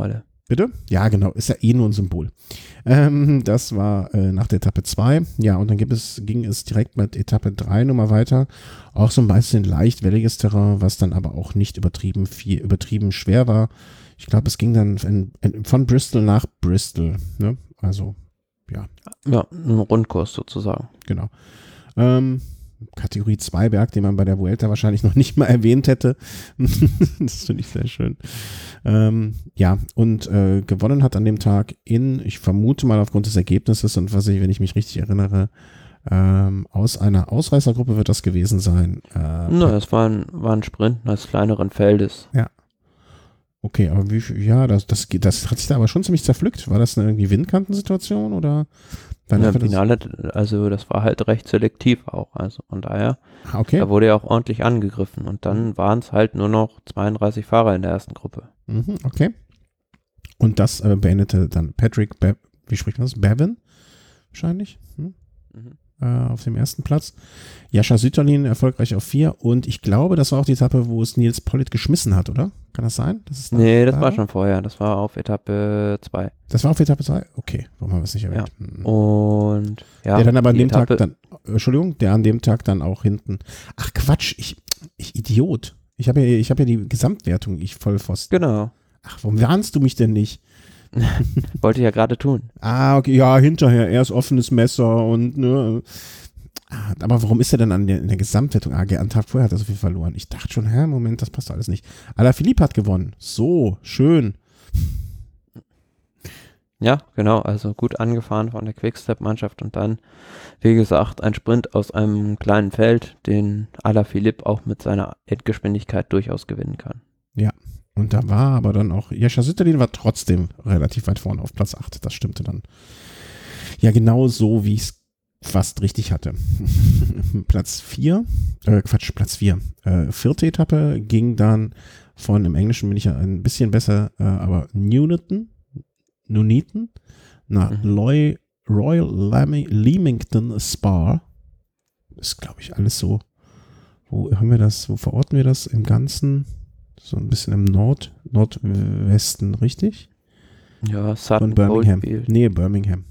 Bitte? Ja, genau, ist ja eh nur ein Symbol. Ähm, das war äh, nach der Etappe zwei. Ja, und dann gibt es, ging es direkt mit Etappe drei nochmal weiter. Auch so ein bisschen leicht welliges Terrain, was dann aber auch nicht übertrieben viel, übertrieben schwer war. Ich glaube, es ging dann in, in, von Bristol nach Bristol. Ne? Also, ja. Ja, ein Rundkurs sozusagen. Genau. Ähm, Kategorie zwei Berg, den man bei der Vuelta wahrscheinlich noch nicht mal erwähnt hätte. Das finde ich sehr schön. Ähm, ja, und äh, gewonnen hat an dem Tag in, ich vermute mal aufgrund des Ergebnisses und was ich, wenn ich mich richtig erinnere, ähm, aus einer Ausreißergruppe wird das gewesen sein. Äh, Na, es war ein, war ein Sprint eines kleineren Feldes. Ja. Okay, aber wie viel, ja, das, das, das hat sich da aber schon ziemlich zerpflückt. War das eine irgendwie Windkantensituation oder? Ja, im Finale, also das war halt recht selektiv auch, also von daher, okay. Da wurde ja auch ordentlich angegriffen und dann waren es halt nur noch zweiunddreißig Fahrer in der ersten Gruppe. Mhm, okay. Und das äh, beendete dann Patrick, Be- wie spricht man das? Bevin? Wahrscheinlich. Hm? Mhm. Äh, auf dem ersten Platz. Jascha Sütterlin erfolgreich auf vier und ich glaube, das war auch die Etappe, wo es Nils Pollitt geschmissen hat, oder? Kann das sein? Das ist nee, das da? war schon vorher. Das war auf Etappe zwei. Das war auf Etappe zwei? Okay, warum haben wir es nicht erwähnt? Ja. Hm. Und ja. Der dann aber an dem Etappe, Tag dann, Entschuldigung, der an dem Tag dann auch hinten. Ach Quatsch, ich, ich Idiot. Ich habe ja, ich hab ja die Gesamtwertung, ich Vollpfosten. Genau. Ach, warum warnst du mich denn nicht? Wollte ich ja gerade tun. Ah, okay, ja, hinterher, erst offenes Messer und, ne. Ah, aber warum ist er denn an der, in der Gesamtwertung? Ah, am Tag vorher hat er so viel verloren. Ich dachte schon, hä, Moment, das passt alles nicht. Alaphilippe hat gewonnen. So, schön. Ja, genau, also gut angefahren von der Quickstep-Mannschaft und dann, wie gesagt, ein Sprint aus einem kleinen Feld, den Alaphilippe auch mit seiner Endgeschwindigkeit durchaus gewinnen kann. Ja. Und da war aber dann auch, Jascha Sütterlin war trotzdem relativ weit vorne auf Platz acht. Das stimmte dann. Ja, genau so, wie ich es fast richtig hatte. Platz vier, äh, Quatsch, Platz vier. Äh, vierte Etappe ging dann von, im Englischen bin ich ja ein bisschen besser, äh, aber Nuneaton, Nuneaton nach mhm. Loy, Royal Lamy, Leamington Spa. Ist, glaube ich, alles so. Wo haben wir das, wo verorten wir das im Ganzen? So ein bisschen im Nord, Nordwesten, richtig? Ja, Sutton, von Birmingham. Coldfield. Nee, Birmingham.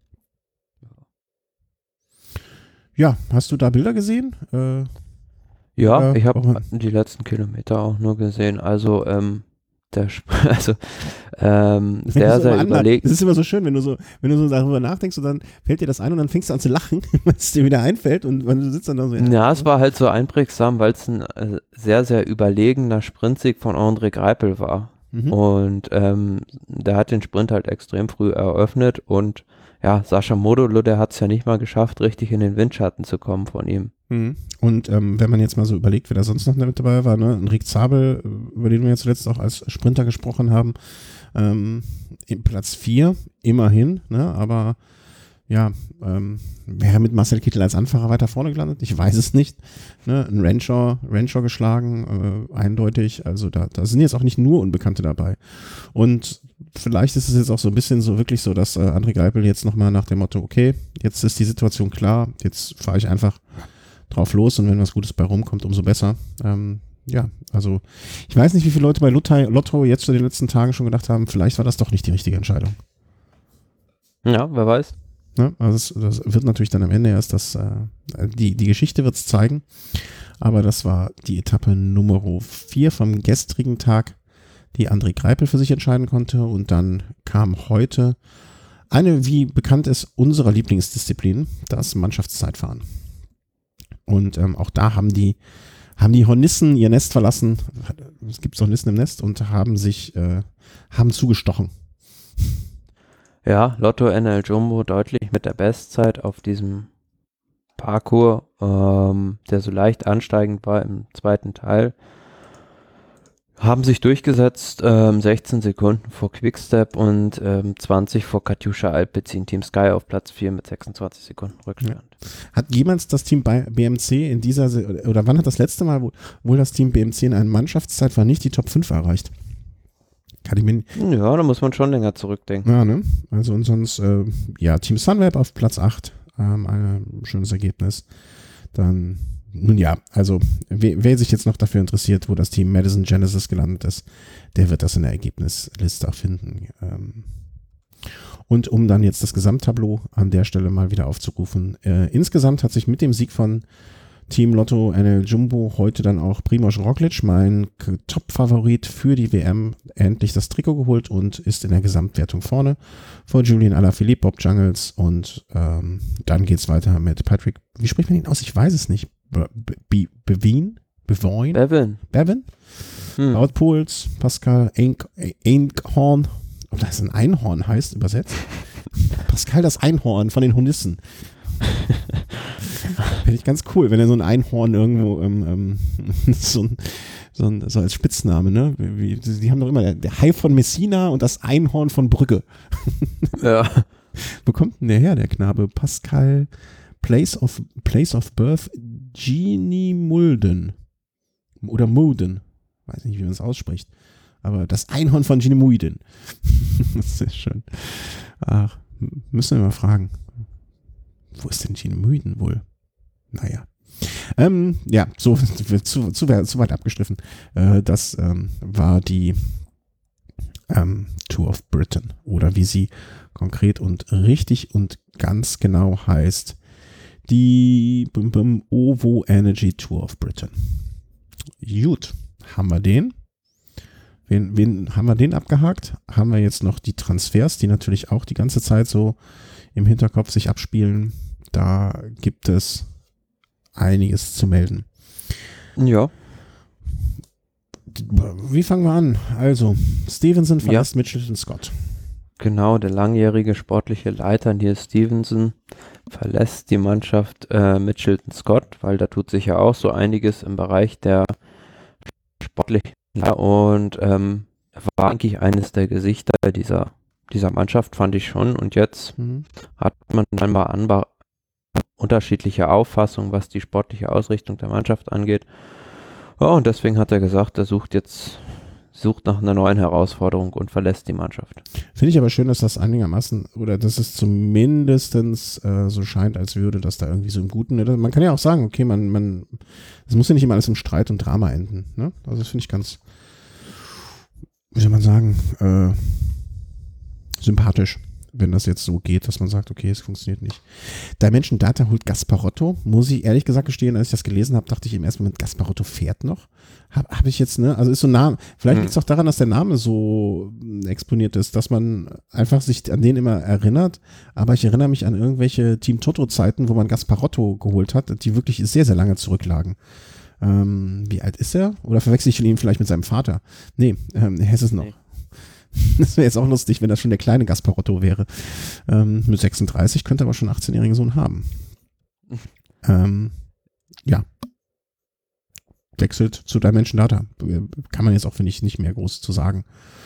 Ja, hast du da Bilder gesehen? Äh, ja, äh, ich habe die letzten Kilometer auch nur gesehen. Also, ähm, der Sp- also ähm, sehr, sehr überlegt. Das ist immer so schön, wenn du so, wenn du so darüber nachdenkst und dann fällt dir das ein und dann fängst du an zu lachen, wenn es dir wieder einfällt und wenn du sitzt dann da so. Ja, ja, es war halt so einprägsam, weil es ein äh, sehr, sehr überlegener Sprintsieg von André Greipel war. Mhm. Und ähm, der hat den Sprint halt extrem früh eröffnet und ja, Sascha Modolo, der hat es ja nicht mal geschafft, richtig in den Windschatten zu kommen von ihm. Mhm. Und ähm, wenn man jetzt mal so überlegt, wer da sonst noch mit dabei war, ne, Enric Zabel, über den wir jetzt zuletzt auch als Sprinter gesprochen haben, ähm, im Platz vier, immerhin, ne, aber ja, ähm, wäre mit Marcel Kittel als Anfahrer weiter vorne gelandet? Ich weiß es nicht. Ne, ein Renshaw, Renshaw geschlagen, äh, eindeutig, also da, da sind jetzt auch nicht nur Unbekannte dabei. Und vielleicht ist es jetzt auch so ein bisschen so wirklich so, dass äh, André Greipel jetzt nochmal nach dem Motto, okay, jetzt ist die Situation klar, jetzt fahre ich einfach drauf los und wenn was Gutes bei rumkommt, umso besser. Ähm, ja, also ich weiß nicht, wie viele Leute bei Lotto, Lotto jetzt in den letzten Tagen schon gedacht haben, vielleicht war das doch nicht die richtige Entscheidung. Ja, wer weiß. Ja, also das, das wird natürlich dann am Ende erst das, äh, die, die Geschichte wird es zeigen, aber das war die Etappe Nummer vier vom gestrigen Tag, die André Greipel für sich entscheiden konnte und dann kam heute eine, wie bekannt ist, unserer Lieblingsdisziplin, das Mannschaftszeitfahren. Und ähm, auch da haben die, haben die Hornissen ihr Nest verlassen, es gibt Hornissen im Nest und haben sich, äh, haben zugestochen. Ja, Lotto N L Jumbo deutlich mit der Bestzeit auf diesem Parcours, ähm, der so leicht ansteigend war im zweiten Teil. Haben sich durchgesetzt, ähm, sechzehn Sekunden vor Quickstep und ähm, zwanzig vor Katusha Alpecin, Team Sky auf Platz vier mit sechsundzwanzig Sekunden Rückstand. Ja. Hat jemals das Team bei B M C in dieser, oder wann hat das letzte Mal, wo, wo das Team B M C in einem Mannschaftszeitfahren nicht die Top fünf erreicht? Kann ich mir ja, da muss man schon länger zurückdenken. Ja, ne? Also und sonst, äh, ja, Team Sunweb auf Platz acht, ähm, ein schönes Ergebnis. Dann nun ja, also wer, wer sich jetzt noch dafür interessiert, wo das Team Madison Genesis gelandet ist, der wird das in der Ergebnisliste auch finden. Ähm, und um dann jetzt das Gesamttableau an der Stelle mal wieder aufzurufen. Äh, insgesamt hat sich mit dem Sieg von Team Lotto N L Jumbo heute dann auch Primož Roglič, mein K- Top-Favorit für die W M, endlich das Trikot geholt und ist in der Gesamtwertung vorne vor Julian Alaphilippe, Bob Jungels und ähm, dann geht's weiter mit Patrick, wie spricht man ihn aus? Ich weiß es nicht. Be- Be- Bevin? Bevoin? Bevin. Bevin? Hm. Laut Pools, Pascal Eink- Einkhorn, ob das ein Einhorn heißt, übersetzt. Pascal das Einhorn von den Honissen. Finde ich ganz cool, wenn er so ein Einhorn irgendwo ähm, ähm, so, ein, so, ein, so als Spitzname, ne? Wie, die haben doch immer der, der Hai von Messina und das Einhorn von Brügge. Ja. Wo kommt denn der her, der Knabe? Pascal Place of, Place of Birth Genie Mulden. Oder Mulden. Weiß nicht, wie man es ausspricht. Aber das Einhorn von Genie Mulden. Das ist sehr schön. Ach, müssen wir mal fragen. Wo ist denn Genie Mulden wohl? Naja. Ähm, ja, so zu, zu, zu weit abgestriffen. Äh, das ähm, war die ähm, Tour of Britain. Oder wie sie konkret und richtig und ganz genau heißt, die bum, bum, O V O Energy Tour of Britain. Gut, haben wir den. Wen, wen haben wir den abgehakt? Haben wir jetzt noch die Transfers, die natürlich auch die ganze Zeit so im Hinterkopf sich abspielen. Da gibt es einiges zu melden. Ja. Wie fangen wir an? Also, Stevenson verlässt Ja. Mitchelton Scott. Genau, der langjährige sportliche Leiter Neil Stevenson verlässt die Mannschaft äh, Mitchelton Scott, weil da tut sich ja auch so einiges im Bereich der sportlichen Leiter und ähm, er war eigentlich eines der Gesichter dieser, dieser Mannschaft, fand ich schon. Und jetzt Mhm. hat man scheinbar anba- unterschiedliche Auffassungen, was die sportliche Ausrichtung der Mannschaft angeht. Ja, und deswegen hat er gesagt, er sucht jetzt sucht nach einer neuen Herausforderung und verlässt die Mannschaft. Finde ich aber schön, dass das einigermaßen, oder dass es zumindestens äh, so scheint, als würde das da irgendwie so im Guten, ne? Man kann ja auch sagen, okay, man, man, es muss ja nicht immer alles im Streit und Drama enden, ne? Also das finde ich ganz, wie soll man sagen, äh, sympathisch, wenn das jetzt so geht, dass man sagt, okay, es funktioniert nicht. Dimension Data holt Gasparotto, muss ich ehrlich gesagt gestehen, als ich das gelesen habe, dachte ich im ersten Moment, Gasparotto fährt noch. Habe hab ich jetzt, ne, also ist so ein Name, vielleicht Hm. liegt es auch daran, dass der Name so mh, exponiert ist, dass man einfach sich an den immer erinnert, aber ich erinnere mich an irgendwelche Team Toto-Zeiten, wo man Gasparotto geholt hat, die wirklich sehr, sehr lange zurücklagen. Ähm, wie alt ist er? Oder verwechsel ich ihn vielleicht mit seinem Vater? Nee, ähm, er ist es noch. Nee. Das wäre jetzt auch lustig, wenn das schon der kleine Gasparotto wäre. Ähm, mit sechsunddreißig könnte er aber schon einen achtzehnjährigen Sohn haben. Ähm, ja. Wechselt zu Dimension Data. Kann man jetzt auch, finde ich, nicht mehr groß zu sagen.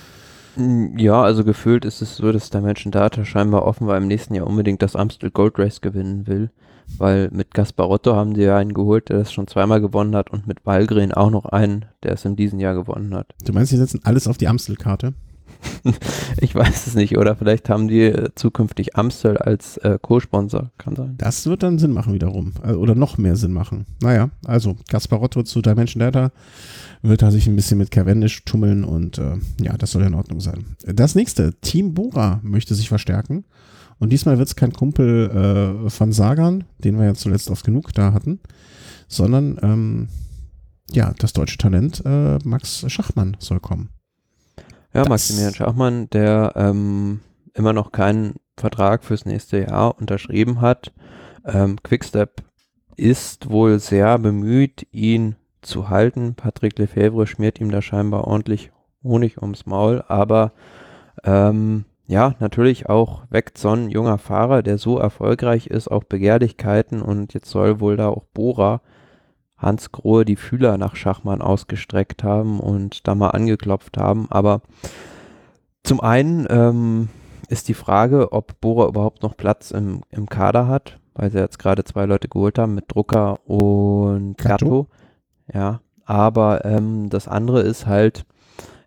Ja, also gefühlt ist es so, dass Dimension Data scheinbar offenbar im nächsten Jahr unbedingt das Amstel Gold Race gewinnen will, weil mit Gasparotto haben die ja einen geholt, der das schon zweimal gewonnen hat und mit Walgren auch noch einen, der es in diesem Jahr gewonnen hat. Du meinst, die setzen alles auf die Amstel-Karte? Ich weiß es nicht, oder vielleicht haben die äh, zukünftig Amstel als äh, Co-Sponsor, kann sein. Das wird dann Sinn machen wiederum. Äh, Oder noch mehr Sinn machen. Naja, also Gasparotto zu Dimension Data wird da sich ein bisschen mit Cavendish tummeln und äh, ja, das soll in Ordnung sein. Das nächste, Team Bora möchte sich verstärken und diesmal wird es kein Kumpel äh, von Sagan, den wir ja zuletzt oft genug da hatten, sondern ähm, ja, das deutsche Talent äh, Max Schachmann soll kommen. Ja, Das- Maximilian Schachmann, der ähm, immer noch keinen Vertrag fürs nächste Jahr unterschrieben hat. Ähm, Quickstep ist wohl sehr bemüht, ihn zu halten. Patrick Lefevre schmiert ihm da scheinbar ordentlich Honig ums Maul, aber ähm, ja, natürlich auch weckt so ein junger Fahrer, der so erfolgreich ist, auch Begehrlichkeiten und jetzt soll wohl da auch Bora Hans Grohe die Fühler nach Schachmann ausgestreckt haben und da mal angeklopft haben. Aber zum einen ähm, ist die Frage, ob Bora überhaupt noch Platz im, im Kader hat, weil sie jetzt gerade zwei Leute geholt haben mit Drucker und Gatto. Gatto. Ja, aber ähm, das andere ist halt,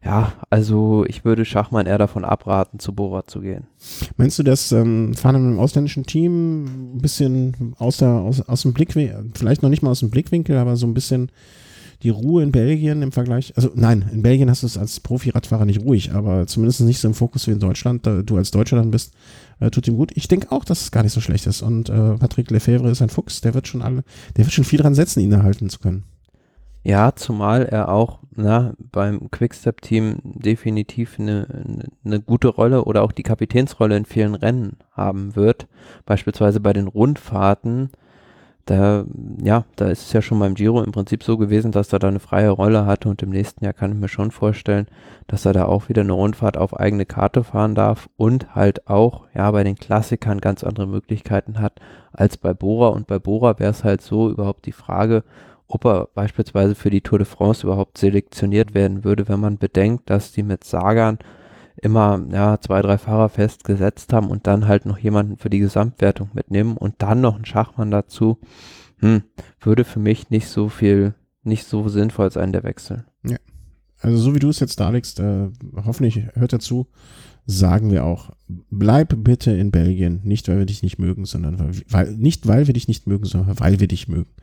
Ja, also ich würde Schachmann eher davon abraten, zu Bora zu gehen. Meinst du, das ähm, Fahren in einem ausländischen Team ein bisschen aus, der, aus, aus dem Blickwinkel, vielleicht noch nicht mal aus dem Blickwinkel, aber so ein bisschen die Ruhe in Belgien im Vergleich, also nein, in Belgien hast du es als Profi-Radfahrer nicht ruhig, aber zumindest nicht so im Fokus wie in Deutschland, da du als Deutscher dann bist, äh, tut ihm gut. Ich denke auch, dass es gar nicht so schlecht ist und äh, Patrick Lefevre ist ein Fuchs, der wird schon alle, der wird schon viel dran setzen, ihn erhalten zu können. Ja, zumal er auch na, beim Quickstep-Team definitiv eine, eine gute Rolle oder auch die Kapitänsrolle in vielen Rennen haben wird. Beispielsweise bei den Rundfahrten, da, ja, da ist es ja schon beim Giro im Prinzip so gewesen, dass er da eine freie Rolle hatte und im nächsten Jahr kann ich mir schon vorstellen, dass er da auch wieder eine Rundfahrt auf eigene Karte fahren darf und halt auch, ja, bei den Klassikern ganz andere Möglichkeiten hat als bei Bora, und bei Bora wäre es halt so überhaupt die Frage, ob er beispielsweise für die Tour de France überhaupt selektioniert werden würde, wenn man bedenkt, dass die mit Sagan immer ja, zwei, drei Fahrer festgesetzt haben und dann halt noch jemanden für die Gesamtwertung mitnehmen und dann noch einen Schachmann dazu, hm, würde für mich nicht so viel, nicht so sinnvoll sein, der Wechsel. Ja, also so wie du es jetzt darlegst, äh, hoffentlich hört er zu, sagen wir auch, bleib bitte in Belgien, nicht weil wir dich nicht mögen, sondern weil, weil nicht weil wir dich nicht mögen, sondern weil wir dich mögen.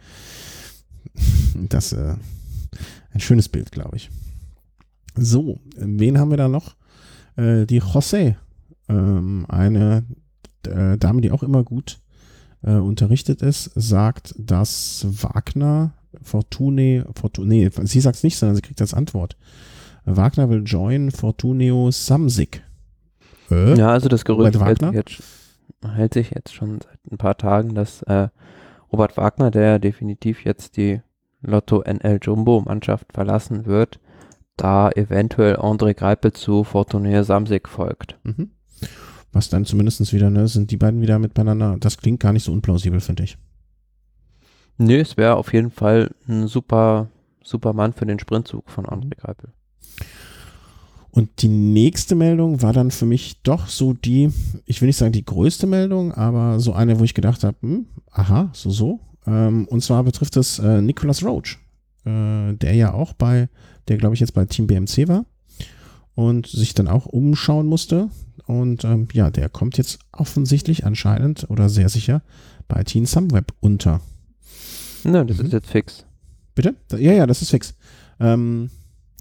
Das ist äh, ein schönes Bild, glaube ich. So, wen haben wir da noch? Äh, die José, ähm, eine äh, Dame, die auch immer gut äh, unterrichtet ist, sagt, dass Wagner Fortune, Fortune, sie sagt es nicht, sondern sie kriegt als Antwort. Wagner will join Fortuneo Samsic. Äh? Ja, also das Gerücht hält sich, jetzt, hält sich jetzt schon seit ein paar Tagen, dass äh, Robert Wagner, der definitiv jetzt die Lotto N L Jumbo Mannschaft verlassen wird, da eventuell André Greipel zu Fortuné Samsic folgt. Mhm. Was dann zumindest wieder, ne, sind die beiden wieder miteinander, das klingt gar nicht so unplausibel, finde ich. Nö, es wäre auf jeden Fall ein super, super Mann für den Sprintzug von André Greipel. Und die nächste Meldung war dann für mich doch so die, ich will nicht sagen die größte Meldung, aber so eine, wo ich gedacht habe, hm, aha, so, so. Ähm, und zwar betrifft es äh, Nicolas Roche, äh, der ja auch bei, der glaube ich jetzt bei Team B M C war und sich dann auch umschauen musste. Und ähm, ja, der kommt jetzt offensichtlich anscheinend oder sehr sicher bei Team Sunweb unter. Na, das mhm. ist jetzt fix. Bitte? Ja, ja, das ist fix. Ähm,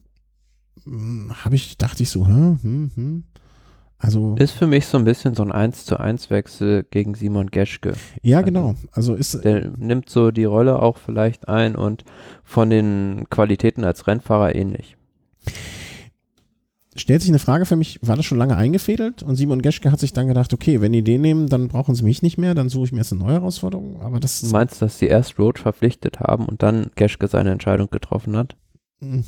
habe ich, dachte ich so, hm, hm, hm. Also ist für mich so ein bisschen so ein eins zu eins Wechsel gegen Simon Geschke. Ja, genau. Also ist der nimmt so die Rolle auch vielleicht ein und von den Qualitäten als Rennfahrer ähnlich. Stellt sich eine Frage für mich, war das schon lange eingefädelt? Und Simon Geschke hat sich dann gedacht, okay, wenn die den nehmen, dann brauchen sie mich nicht mehr, dann suche ich mir jetzt eine neue Herausforderung. Aber das du meinst, dass sie erst Roche verpflichtet haben und dann Geschke seine Entscheidung getroffen hat? Hm.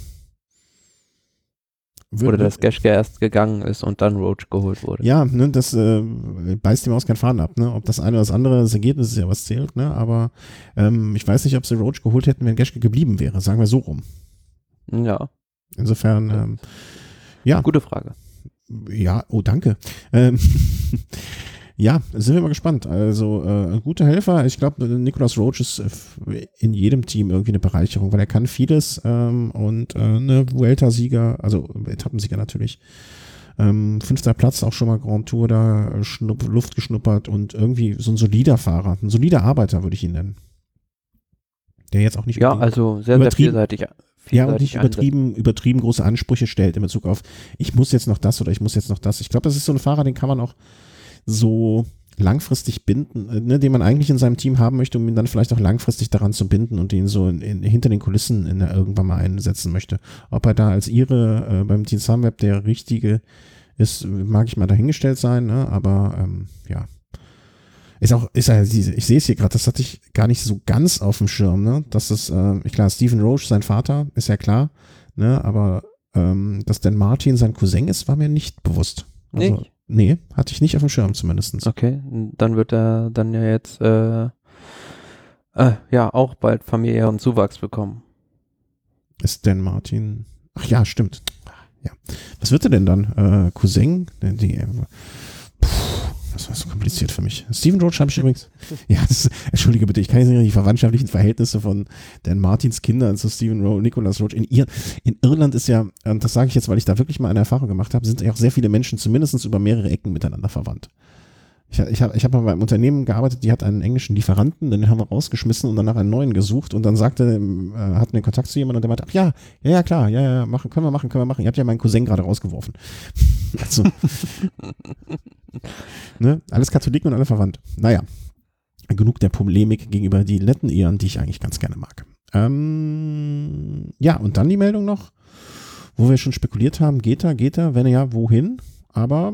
Oder dass Geschke erst gegangen ist und dann Roche geholt wurde. Ja, ne, das äh, beißt die Maus kein Faden ab. Ne? Ob das eine oder das andere, das Ergebnis ist ja, was zählt. Ne? Aber ähm, ich weiß nicht, ob sie Roche geholt hätten, wenn Geschke geblieben wäre. Sagen wir so rum. Ja. Insofern, ähm, ja. Gute Frage. Ja, oh, danke. Ähm, ja, sind wir mal gespannt. Also, äh, ein guter Helfer. Ich glaube, Nicolas Roche ist äh, in jedem Team irgendwie eine Bereicherung, weil er kann vieles ähm, und äh, eine Vuelta-Sieger, also Etappensieger natürlich. Ähm, fünfter Platz, auch schon mal Grand Tour da schnupp, Luft geschnuppert und irgendwie so ein solider Fahrer, ein solider Arbeiter würde ich ihn nennen. Der jetzt auch nicht Ja, also sehr, sehr vielseitig. Ja, und nicht übertrieben, übertrieben große Ansprüche stellt in Bezug auf, ich muss jetzt noch das oder ich muss jetzt noch das. Ich glaube, das ist so ein Fahrer, den kann man auch so langfristig binden, ne, den man eigentlich in seinem Team haben möchte, um ihn dann vielleicht auch langfristig daran zu binden und ihn so in, in, hinter den Kulissen in der, irgendwann mal einsetzen möchte. Ob er da als ihre äh, beim Team Sunweb der richtige ist, mag ich mal dahingestellt sein, ne, aber ähm, ja. Ist auch, ist ja, ich sehe es hier gerade, das hatte ich gar nicht so ganz auf dem Schirm, ne? Das ist, äh, klar, Stephen Roche, sein Vater, ist ja klar, ne? Aber ähm, dass Dan Martin sein Cousin ist, war mir nicht bewusst. Also, nicht? Nee, hatte ich nicht auf dem Schirm zumindest. Okay, dann wird er dann ja jetzt äh, äh, ja auch bald familiären Zuwachs bekommen. Ist Dan Martin, ach ja, stimmt. Ja. Was wird er denn dann? Äh, Cousin? Die, die, Das war so kompliziert für mich. Stephen Roach habe ich übrigens. Ja, das ist, entschuldige bitte, ich kann jetzt nicht die verwandtschaftlichen Verhältnisse von Dan Martins Kindern zu Stephen Roach, Nicholas Roach. In, Ir in Irland ist ja, und das sage ich jetzt, weil ich da wirklich mal eine Erfahrung gemacht habe, sind ja auch sehr viele Menschen zumindest über mehrere Ecken miteinander verwandt. Ich, ich habe ich hab mal bei einem Unternehmen gearbeitet, die hat einen englischen Lieferanten, den haben wir rausgeschmissen und danach einen neuen gesucht und dann sagte, äh, hatten wir Kontakt zu jemandem und der meinte, ach ja, ja, ja, klar, ja, ja, machen, können wir machen, können wir machen. Ihr habt ja meinen Cousin gerade rausgeworfen. Also, ne, alles Katholiken und alle verwandt. Naja, genug der Polemik gegenüber die Letten-Ehren, die ich eigentlich ganz gerne mag. Ähm, ja, und dann die Meldung noch, wo wir schon spekuliert haben, geht er, geht er, wenn ja, wohin? Aber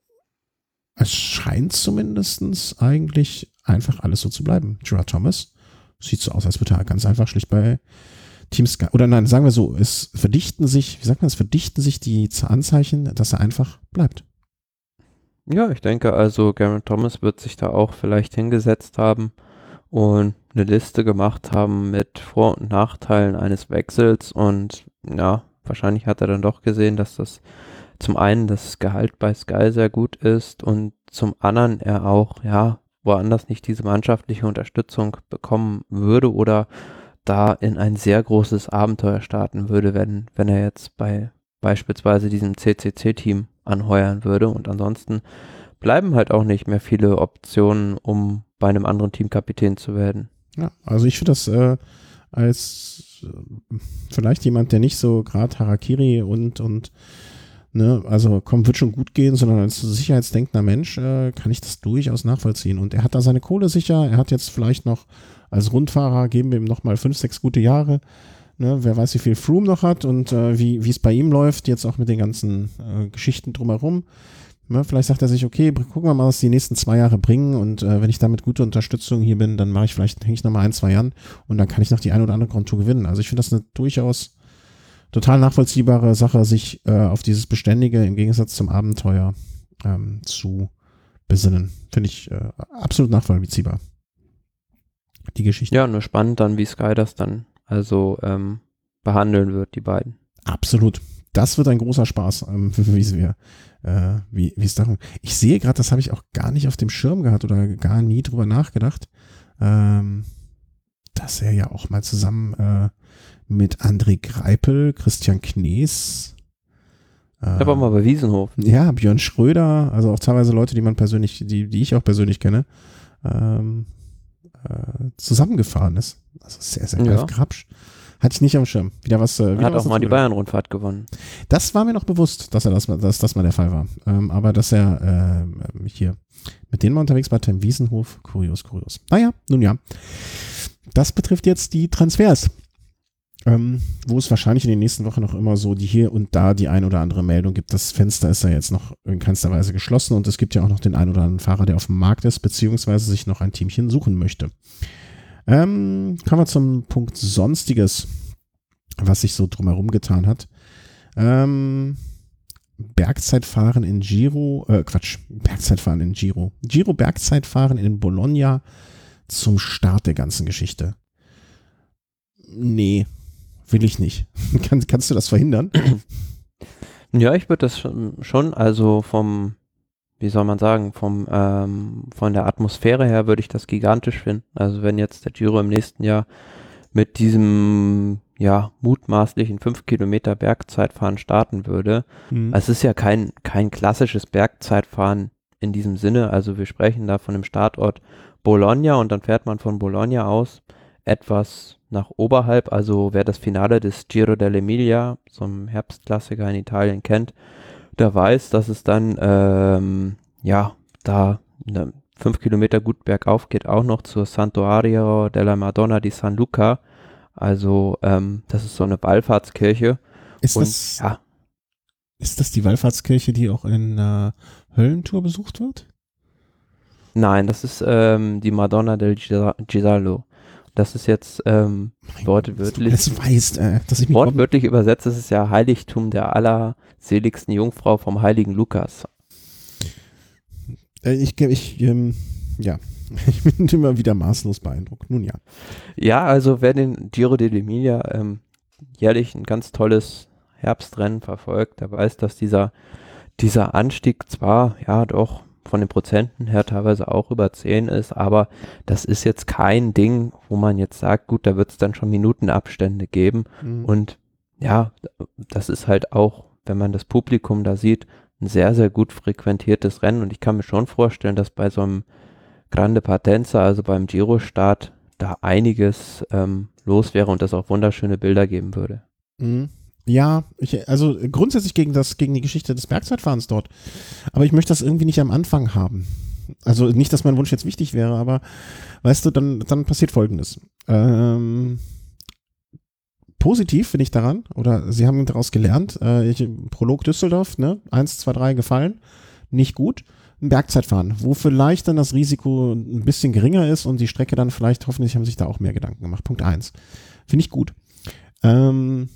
es scheint zumindest eigentlich einfach alles so zu bleiben. Gerard Thomas sieht so aus, als würde er ganz einfach schlicht bei Team Sky, oder nein, sagen wir so, es verdichten sich, wie sagt man, es verdichten sich die Anzeichen, dass er einfach bleibt. Ja, ich denke also, Geraint Thomas wird sich da auch vielleicht hingesetzt haben und eine Liste gemacht haben mit Vor- und Nachteilen eines Wechsels und ja, wahrscheinlich hat er dann doch gesehen, dass das zum einen das Gehalt bei Sky sehr gut ist und zum anderen er auch, ja, woanders nicht diese mannschaftliche Unterstützung bekommen würde oder da in ein sehr großes Abenteuer starten würde, wenn, wenn er jetzt bei beispielsweise diesem C C C-Team anheuern würde und ansonsten bleiben halt auch nicht mehr viele Optionen, um bei einem anderen Team Kapitän zu werden. Ja, also ich finde das äh, als äh, vielleicht jemand, der nicht so gerade Harakiri und, und ne, also komm, wird schon gut gehen, sondern als sicherheitsdenkender Mensch äh, kann ich das durchaus nachvollziehen. Und er hat da seine Kohle sicher, er hat jetzt vielleicht noch als Rundfahrer, geben wir ihm nochmal fünf, sechs gute Jahre. Ne, wer weiß, wie viel Froome noch hat und äh, wie wie es bei ihm läuft, jetzt auch mit den ganzen äh, Geschichten drumherum. Ne, vielleicht sagt er sich, okay, gucken wir mal, was die nächsten zwei Jahre bringen und äh, wenn ich damit gute Unterstützung hier bin, dann mache ich vielleicht, hänge ich nochmal ein, zwei Jahren und dann kann ich noch die ein oder andere Grand Tour gewinnen. Also ich finde das eine durchaus total nachvollziehbare Sache, sich äh, auf dieses Beständige im Gegensatz zum Abenteuer ähm, zu besinnen. Finde ich äh, absolut nachvollziehbar. Die Geschichte. Ja, nur spannend dann, wie Sky das dann also ähm, behandeln wird, die beiden. Absolut. Das wird ein großer Spaß, ähm, wie wir, äh, wie wie es darum. Ich sehe gerade, das habe ich auch gar nicht auf dem Schirm gehabt oder gar nie drüber nachgedacht, ähm, dass er ja auch mal zusammen äh, mit André Greipel, Christian Knees, äh, da war mal bei Wiesenhof. Ja, Björn Schröder, also auch teilweise Leute, die man persönlich, die die ich auch persönlich kenne, ähm, äh, zusammengefahren ist. Also sehr, sehr Ja. Ralf Grabsch. Hatte ich nicht am Schirm. Wieder was. Äh, wieder Hat was auch mal die dazu Bayern-Rundfahrt gewonnen. Das war mir noch bewusst, dass er das, dass das mal der Fall war. Ähm, aber dass er äh, hier mit denen mal unterwegs war, Tim Wiesenhof, kurios, kurios. Naja, nun ja. Das betrifft jetzt die Transfers. Ähm, wo es wahrscheinlich in den nächsten Wochen noch immer so die hier und da die ein oder andere Meldung gibt. Das Fenster ist ja jetzt noch in keinster Weise geschlossen und es gibt ja auch noch den ein oder anderen Fahrer, der auf dem Markt ist, beziehungsweise sich noch ein Teamchen suchen möchte. Ähm, kommen wir zum Punkt Sonstiges, was sich so drumherum getan hat. Ähm, Bergzeitfahren in Giro, äh, Quatsch, Bergzeitfahren in Giro. Giro Bergzeitfahren in Bologna zum Start der ganzen Geschichte. Nee, will ich nicht. Kann, kannst du das verhindern? Ja, ich würde das schon, schon, also vom, wie soll man sagen, vom ähm, von der Atmosphäre her würde ich das gigantisch finden. Also wenn jetzt der Giro im nächsten Jahr mit diesem ja mutmaßlichen fünf Kilometer Bergzeitfahren starten würde. Mhm. Es ist ja kein kein klassisches Bergzeitfahren in diesem Sinne. Also wir sprechen da von dem Startort Bologna und dann fährt man von Bologna aus etwas nach oberhalb. Also wer das Finale des Giro dell'Emilia, so einem Herbstklassiker in Italien kennt, der weiß, dass es dann ähm, ja da eine fünf Kilometer gut bergauf geht, auch noch zur Santuario della Madonna di San Luca. Also ähm, das ist so eine Wallfahrtskirche. Ist, Und, das, ja, ist das die Wallfahrtskirche, die auch in äh, Höllentour besucht wird? nein, das ist ähm, die Madonna del Gisalo. Das ist jetzt ähm, wortwörtlich, Das weißt, äh, dass ich mich wortwörtlich übersetzt, das ist ja Heiligtum der allerseligsten Jungfrau vom heiligen Lukas. äh, ich, ich ähm, ja, ich bin immer wieder maßlos beeindruckt. Nun ja. Ja, also wer den Giro dell'Emilia ähm, jährlich ein ganz tolles Herbstrennen verfolgt, der weiß, dass dieser, dieser Anstieg zwar, ja doch, von den Prozenten her teilweise auch über zehn ist, aber das ist jetzt kein Ding, wo man jetzt sagt, gut, da wird es dann schon Minutenabstände geben Mhm. und ja, das ist halt auch, wenn man das Publikum da sieht, ein sehr, sehr gut frequentiertes Rennen und ich kann mir schon vorstellen, dass bei so einem Grande Partenza, also beim Giro-Start, da einiges ähm, los wäre und das auch wunderschöne Bilder geben würde. Mhm. Ja, ich, also grundsätzlich gegen das, gegen die Geschichte des Bergzeitfahrens dort. Aber ich möchte das irgendwie nicht am Anfang haben. Also nicht, dass mein Wunsch jetzt wichtig wäre, aber weißt du, dann, dann passiert Folgendes. Ähm, positiv finde ich daran, oder sie haben daraus gelernt, äh, ich, Prolog Düsseldorf, ne, eins, zwei, drei gefallen, nicht gut. Ein Bergzeitfahren, wo vielleicht dann das Risiko ein bisschen geringer ist und die Strecke dann vielleicht, hoffentlich haben sich da auch mehr Gedanken gemacht. Punkt eins. Finde ich gut. Ähm,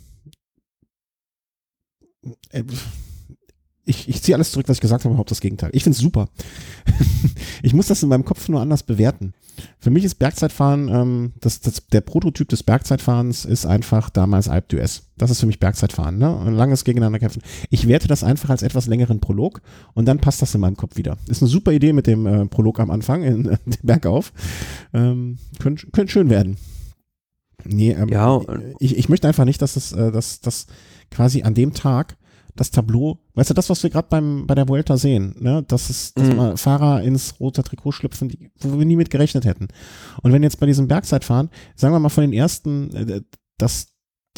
ich, ich ziehe alles zurück, was ich gesagt habe, überhaupt das Gegenteil. Ich finde es super. Ich muss das in meinem Kopf nur anders bewerten. Für mich ist Bergzeitfahren, ähm, das, das, der Prototyp des Bergzeitfahrens ist einfach damals Alpe d'Huez. Das ist für mich Bergzeitfahren, ne? Ein langes Gegeneinander kämpfen. Ich werte das einfach als etwas längeren Prolog und dann passt das in meinem Kopf wieder. Ist eine super Idee mit dem äh, Prolog am Anfang, in äh, den Bergauf. Ähm, könnte könnt schön werden. Nee, ähm, Ja, ich, ich möchte einfach nicht, dass das, äh, dass, dass quasi an dem Tag das Tableau, weißt du, das, was wir gerade beim bei der Vuelta sehen, ne, dass es, dass Mhm. mal Fahrer ins rote Trikot schlüpfen, die, wo wir nie mit gerechnet hätten. Und wenn jetzt bei diesem Bergzeitfahren, sagen wir mal von den ersten, äh, dass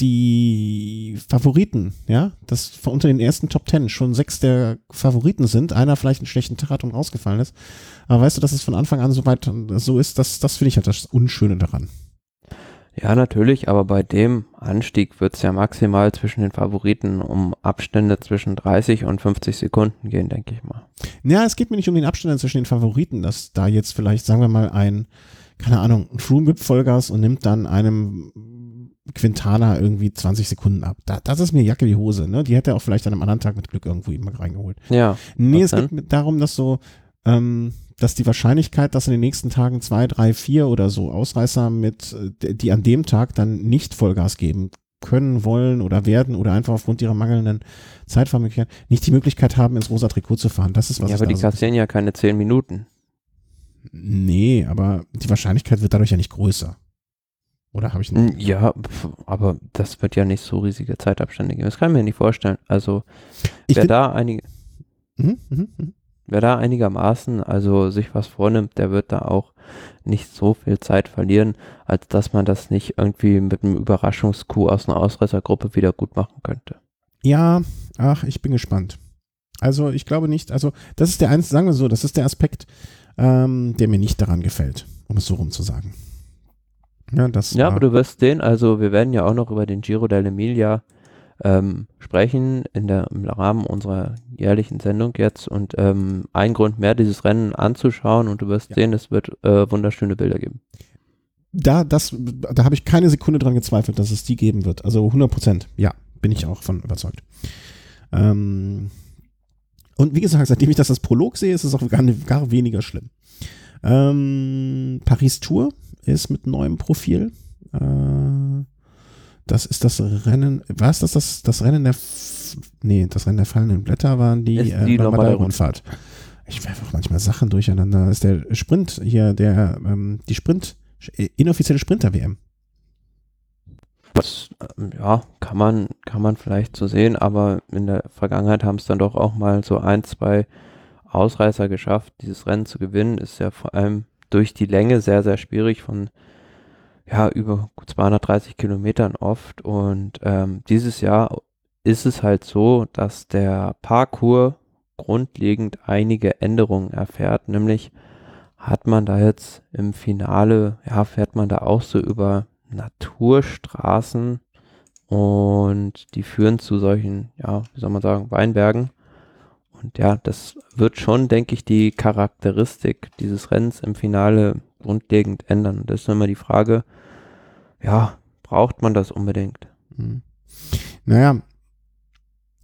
die Favoriten, ja, dass von unter den ersten Top Ten schon sechs der Favoriten sind, einer vielleicht einen schlechten Tag hat und rausgefallen ist. Aber weißt du, dass es von Anfang an so weit so ist, das, das finde ich halt das Unschöne daran. Ja, natürlich, aber bei dem Anstieg wird es ja maximal zwischen den Favoriten um Abstände zwischen dreißig und fünfzig Sekunden gehen, denke ich mal. Ja, es geht mir nicht um den Abstand zwischen den Favoriten, dass da jetzt vielleicht, sagen wir mal, ein, keine Ahnung, ein Froome gibt Vollgas und nimmt dann einem Quintana irgendwie zwanzig Sekunden ab. Da, das ist mir Jacke wie Hose, ne? Die hätte er auch vielleicht an einem anderen Tag mit Glück irgendwo immer reingeholt. Ja. Nee, es dann? geht mir darum, dass so, ähm, dass die Wahrscheinlichkeit, dass in den nächsten Tagen zwei, drei, vier oder so Ausreißer mit, äh, die an dem Tag dann nicht Vollgas geben können, wollen oder werden oder einfach aufgrund ihrer mangelnden Zeitfahrmöglichkeit nicht die Möglichkeit haben, ins rosa Trikot zu fahren. Das ist, was Ja, ich aber da die so kassieren ja keine zehn Minuten. Nee, aber die Wahrscheinlichkeit wird dadurch ja nicht größer. Oder habe ich Hm, Ja, pf, aber das wird ja nicht so riesige Zeitabstände geben. Das kann ich mir nicht vorstellen. Also, Ich wer find- da einige, Mhm, mhm, mhm. wer da einigermaßen also sich was vornimmt, der wird da auch nicht so viel Zeit verlieren, als dass man das nicht irgendwie mit einem Überraschungscoup aus einer Ausreißergruppe wieder gut machen könnte. Ja, ach, ich bin gespannt. Also ich glaube nicht, also das ist der eins, sagen wir so, das ist der Aspekt, ähm, der mir nicht daran gefällt, um es so rum zu sagen. Ja, das Ja, war, aber du wirst sehen, also wir werden ja auch noch über den Giro dell'Emilia ähm, sprechen in der, im Rahmen unserer jährlichen Sendung jetzt und ähm, ein Grund mehr, dieses Rennen anzuschauen und du wirst Ja. sehen, es wird äh, wunderschöne Bilder geben. da, das, da habe ich keine Sekunde dran gezweifelt, dass es die geben wird. Also hundert Prozent, ja, bin ich auch von überzeugt. Ähm, und wie gesagt, seitdem ich das als Prolog sehe, ist es auch gar, gar weniger schlimm. Ähm, Paris Tour ist mit neuem Profil. Äh, das ist das Rennen, war es das, das, das Rennen der, F nee, das Rennen der fallenden Blätter waren die, Ist äh, die normale Lombardei-Rundfahrt. Ich werfe auch manchmal Sachen durcheinander. Das ist der Sprint hier, der, ähm, die Sprint, inoffizielle Sprinter-W M. Das, ähm, ja, kann man, kann man vielleicht so sehen, aber in der Vergangenheit haben es dann doch auch mal so ein, zwei Ausreißer geschafft, dieses Rennen zu gewinnen. Ist ja vor allem durch die Länge sehr, sehr schwierig von ja, über zweihundertdreißig Kilometern oft. Und ähm, dieses Jahr ist es halt so, dass der Parcours grundlegend einige Änderungen erfährt. Nämlich hat man da jetzt im Finale, ja, fährt man da auch so über Naturstraßen und die führen zu solchen, ja, wie soll man sagen, Weinbergen. Und ja, das wird schon, denke ich, die Charakteristik dieses Rennens im Finale grundlegend ändern. Und das ist immer die Frage, ja, braucht man das unbedingt? Hm. Naja,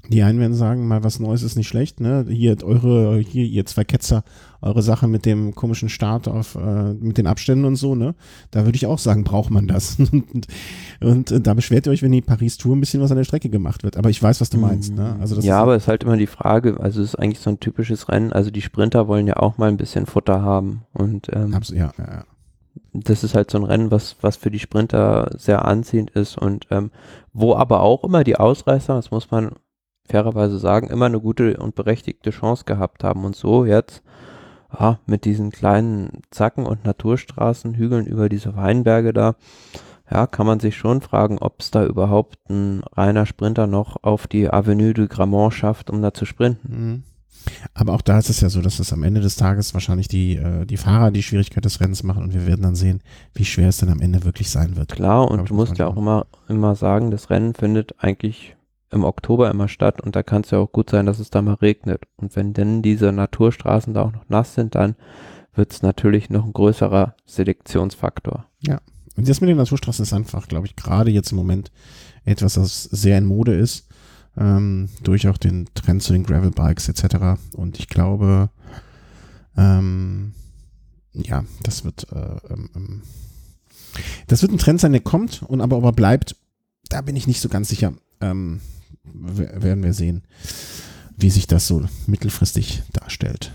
Die einen werden sagen, mal was Neues ist nicht schlecht, ne? Hier eure, hier ihr zwei Ketzer, eure Sache mit dem komischen Start auf, äh, mit den Abständen und so, ne? Da würde ich auch sagen, braucht man das. und, und äh, da beschwert ihr euch, wenn die Paris-Tour ein bisschen was an der Strecke gemacht wird. Aber ich weiß, was du meinst, ne? Also das ja, ist, aber es ist halt immer die Frage, also es ist eigentlich so ein typisches Rennen, also die Sprinter wollen ja auch mal ein bisschen Futter haben und ähm, abs- ja, ja, ja. das ist halt so ein Rennen, was, was für die Sprinter sehr anziehend ist und ähm, wo aber auch immer die Ausreißer, das muss man fairerweise sagen, immer eine gute und berechtigte Chance gehabt haben. Und so jetzt ja, mit diesen kleinen Zacken und Naturstraßen, Hügeln über diese Weinberge da, ja, kann man sich schon fragen, ob es da überhaupt ein reiner Sprinter noch auf die Avenue du Grammont schafft, um da zu sprinten. Mhm. Aber auch da ist es ja so, dass es am Ende des Tages wahrscheinlich die, äh, die Fahrer die Schwierigkeit des Rennens machen und wir werden dann sehen, wie schwer es dann am Ende wirklich sein wird. Klar, und Glaub ich, du muss musst man ja auch sagen. immer, immer sagen, das Rennen findet eigentlich im Oktober immer statt und da kann es ja auch gut sein, dass es da mal regnet. Und wenn denn diese Naturstraßen da auch noch nass sind, dann wird es natürlich noch ein größerer Selektionsfaktor. Ja, und das mit den Naturstraßen ist einfach, glaube ich, gerade jetzt im Moment etwas, das sehr in Mode ist, ähm, durch auch den Trend zu den Gravelbikes et cetera. Und ich glaube, ähm, ja, das wird, äh, ähm, das wird ein Trend sein, der kommt und aber ob er bleibt, da bin ich nicht so ganz sicher. Ähm, w- werden wir sehen, wie sich das so mittelfristig darstellt.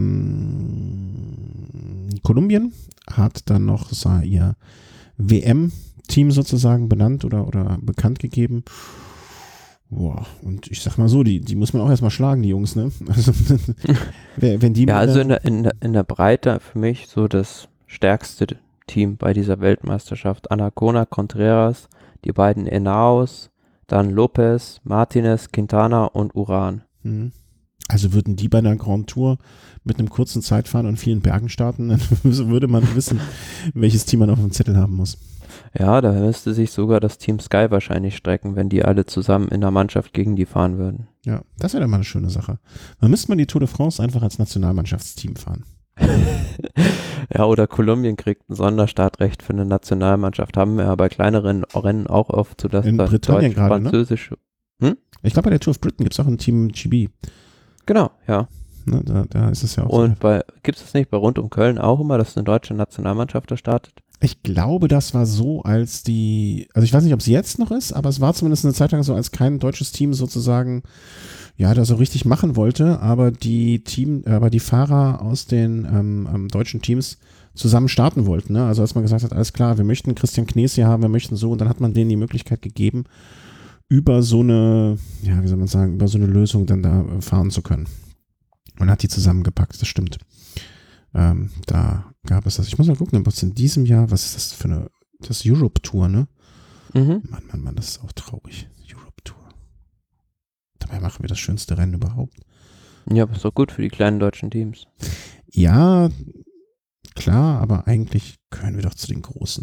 Ähm, Kolumbien hat dann noch so ihr W M-Team sozusagen benannt oder, oder bekannt gegeben. Boah, und ich sag mal so, die, die muss man auch erstmal schlagen, die Jungs, ne? Also, wenn die. Ja, also in der, in, der, in der Breite für mich so das stärkste Team bei dieser Weltmeisterschaft. Anacona, Contreras, die beiden Enaos, dann Lopez, Martinez, Quintana und Uran. Mhm. Also würden die bei einer Grand Tour mit einem kurzen Zeitfahren und vielen Bergen starten, dann würde man wissen, welches Team man auf dem Zettel haben muss. Ja, da müsste sich sogar das Team Sky wahrscheinlich strecken, wenn die alle zusammen in der Mannschaft gegen die fahren würden. Ja, das wäre doch mal eine schöne Sache. Dann müsste man die Tour de France einfach als Nationalmannschaftsteam fahren. Ja, oder Kolumbien kriegt ein Sonderstartrecht für eine Nationalmannschaft. Haben wir ja bei kleineren Rennen auch oft, sodass In da Britannien gerade, ne? deutsch-französische. Ich glaube, bei der Tour of Britain gibt es auch ein Team G B. Genau, ja. Ne, da, da ist es ja auch Und so. bei, gibt es das nicht bei Rund um Köln auch immer, dass eine deutsche Nationalmannschaft da startet? Ich glaube, das war so, als die, also ich weiß nicht, ob es jetzt noch ist, aber es war zumindest eine Zeit lang so, als kein deutsches Team sozusagen, ja, da so richtig machen wollte, aber die Team, aber die Fahrer aus den ähm, ähm, deutschen Teams zusammen starten wollten, ne? Also als man gesagt hat, alles klar, wir möchten Christian Knees hier haben, wir möchten so, und dann hat man denen die Möglichkeit gegeben, über so eine, ja, wie soll man sagen, über so eine Lösung dann da äh, fahren zu können. Und hat die zusammengepackt, das stimmt. Ähm, da gab es das. Ich muss mal gucken, was in diesem Jahr, was ist das für eine, das Europe Tour, ne? Mhm. Mann, Mann, Mann, das ist auch traurig. Europe Tour. Dabei machen wir das schönste Rennen überhaupt. Ja, aber ist doch gut für die kleinen deutschen Teams. Ja, klar, aber eigentlich gehören wir doch zu den Großen.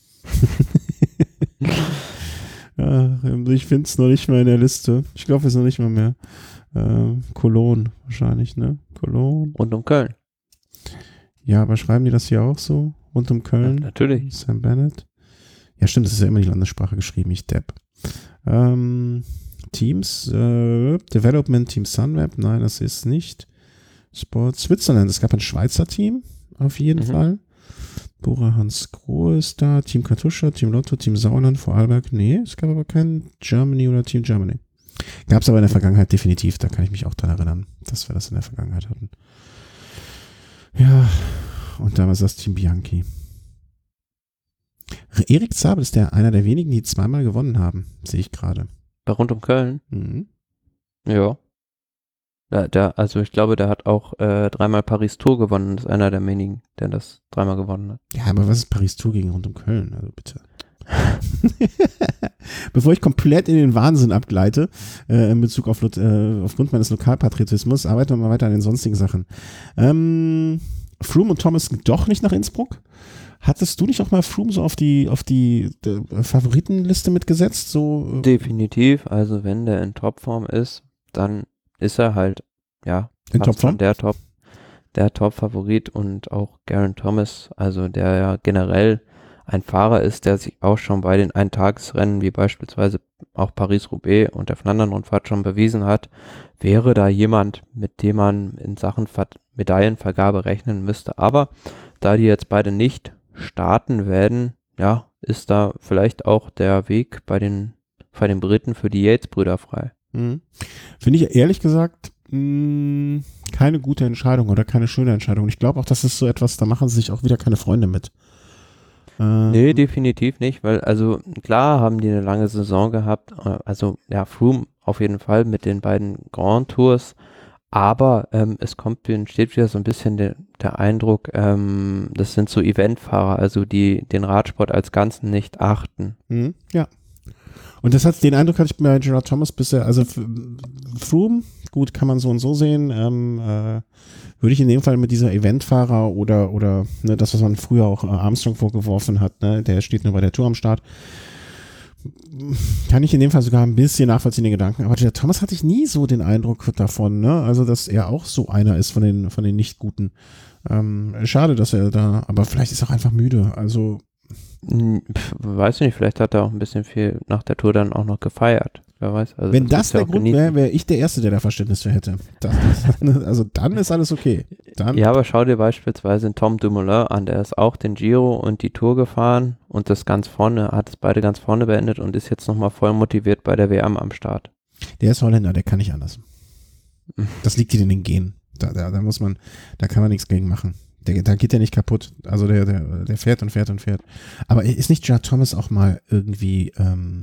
Ja, ich finde es noch nicht mal in der Liste. Ich glaube, es ist noch nicht mal mehr. Äh, Cologne wahrscheinlich, ne? Cologne. Rund um Köln. Ja, aber schreiben die das hier auch so? Rund um Ja, Köln? natürlich. Sam Bennett. Ja, stimmt, das ist ja immer die Landessprache geschrieben, ich Depp. Ähm, Teams, äh, Development Team Sunweb, nein, das ist nicht. Sport Switzerland, es gab ein Schweizer Team, auf jeden Mhm. Fall. Bora Hans Grohe ist da, Team Katusha, Team Lotto, Team Sauerland, Vorarlberg, nee, es gab aber kein Germany oder Team Germany. Gab es aber in der Vergangenheit definitiv, da kann ich mich auch dran erinnern, dass wir das in der Vergangenheit hatten. Ja, und damals das Team Bianchi. Erik Zabel ist der einer der wenigen, die zweimal gewonnen haben, sehe ich gerade. Bei Rund um Köln? Mhm. Ja. Der, der, also ich glaube, der hat auch äh, dreimal Paris-Tour gewonnen. Das ist einer der wenigen, der das dreimal gewonnen hat. Ja, aber was ist Paris-Tour gegen Rund um Köln? Also bitte. Bevor ich komplett in den Wahnsinn abgleite, äh, in Bezug auf, äh, aufgrund meines Lokalpatriotismus, arbeiten wir mal weiter an den sonstigen Sachen. Ähm, Froome und Thomas doch nicht nach Innsbruck? Hattest du nicht auch mal Froome so auf die, auf die äh, Favoritenliste mitgesetzt? So, äh, Definitiv. Also wenn der in Topform ist, dann ist er halt, ja, in fast Topform? schon der Top, der Top-Favorit und auch Geraint Thomas, also der ja generell ein Fahrer ist, der sich auch schon bei den Eintagesrennen, wie beispielsweise auch Paris-Roubaix und der Flandern-Rundfahrt schon bewiesen hat, wäre da jemand, mit dem man in Sachen Ver- Medaillenvergabe rechnen müsste. Aber da die jetzt beide nicht starten werden, ja, ist da vielleicht auch der Weg bei den, bei den Briten für die Yates-Brüder frei. Mhm. Finde ich ehrlich gesagt mh, keine gute Entscheidung oder keine schöne Entscheidung. Ich glaube auch, das ist so etwas, da machen sie sich auch wieder keine Freunde mit. Äh, Nee, definitiv nicht, weil also klar haben die eine lange Saison gehabt, äh, also ja, Froome auf jeden Fall mit den beiden Grand Tours, aber ähm, es kommt, entsteht wieder so ein bisschen der, der Eindruck, ähm, das sind so Eventfahrer, also die den Radsport als Ganzen nicht achten. mh, ja. Und das hat, den Eindruck hatte ich bei Gerard Thomas bisher, also F- Froome, gut, kann man so und so sehen, ähm, äh, würde ich in dem Fall mit dieser Eventfahrer oder, oder ne, das, was man früher auch äh, Armstrong vorgeworfen hat, ne, der steht nur bei der Tour am Start, kann ich in dem Fall sogar ein bisschen nachvollziehen, den Gedanken. Aber Gerard Thomas hatte ich nie so den Eindruck davon, ne, also dass er auch so einer ist von den, von den Nicht-Guten. Ähm, schade, dass er da, aber vielleicht ist er auch einfach müde, also Hm, pf, weiß nicht, vielleicht hat er auch ein bisschen viel nach der Tour dann auch noch gefeiert. Wer weiß. Also wenn das ist ja der auch Grund genießen. wäre, wäre ich der Erste, der da Verständnis für hätte. Das, also dann ist alles okay. Dann, Ja, aber schau dir beispielsweise einen Tom Dumoulin an, der ist auch den Giro und die Tour gefahren und das ganz vorne, hat es beide ganz vorne beendet und ist jetzt nochmal voll motiviert bei der W M am Start. der ist Holländer, der kann nicht anders. Das liegt in den Genen. Da, da, da muss man, da kann man nichts gegen machen. Der, da geht der nicht kaputt. Also der, der, der fährt und fährt und fährt. Aber ist nicht Gerard Thomas auch mal irgendwie, ähm,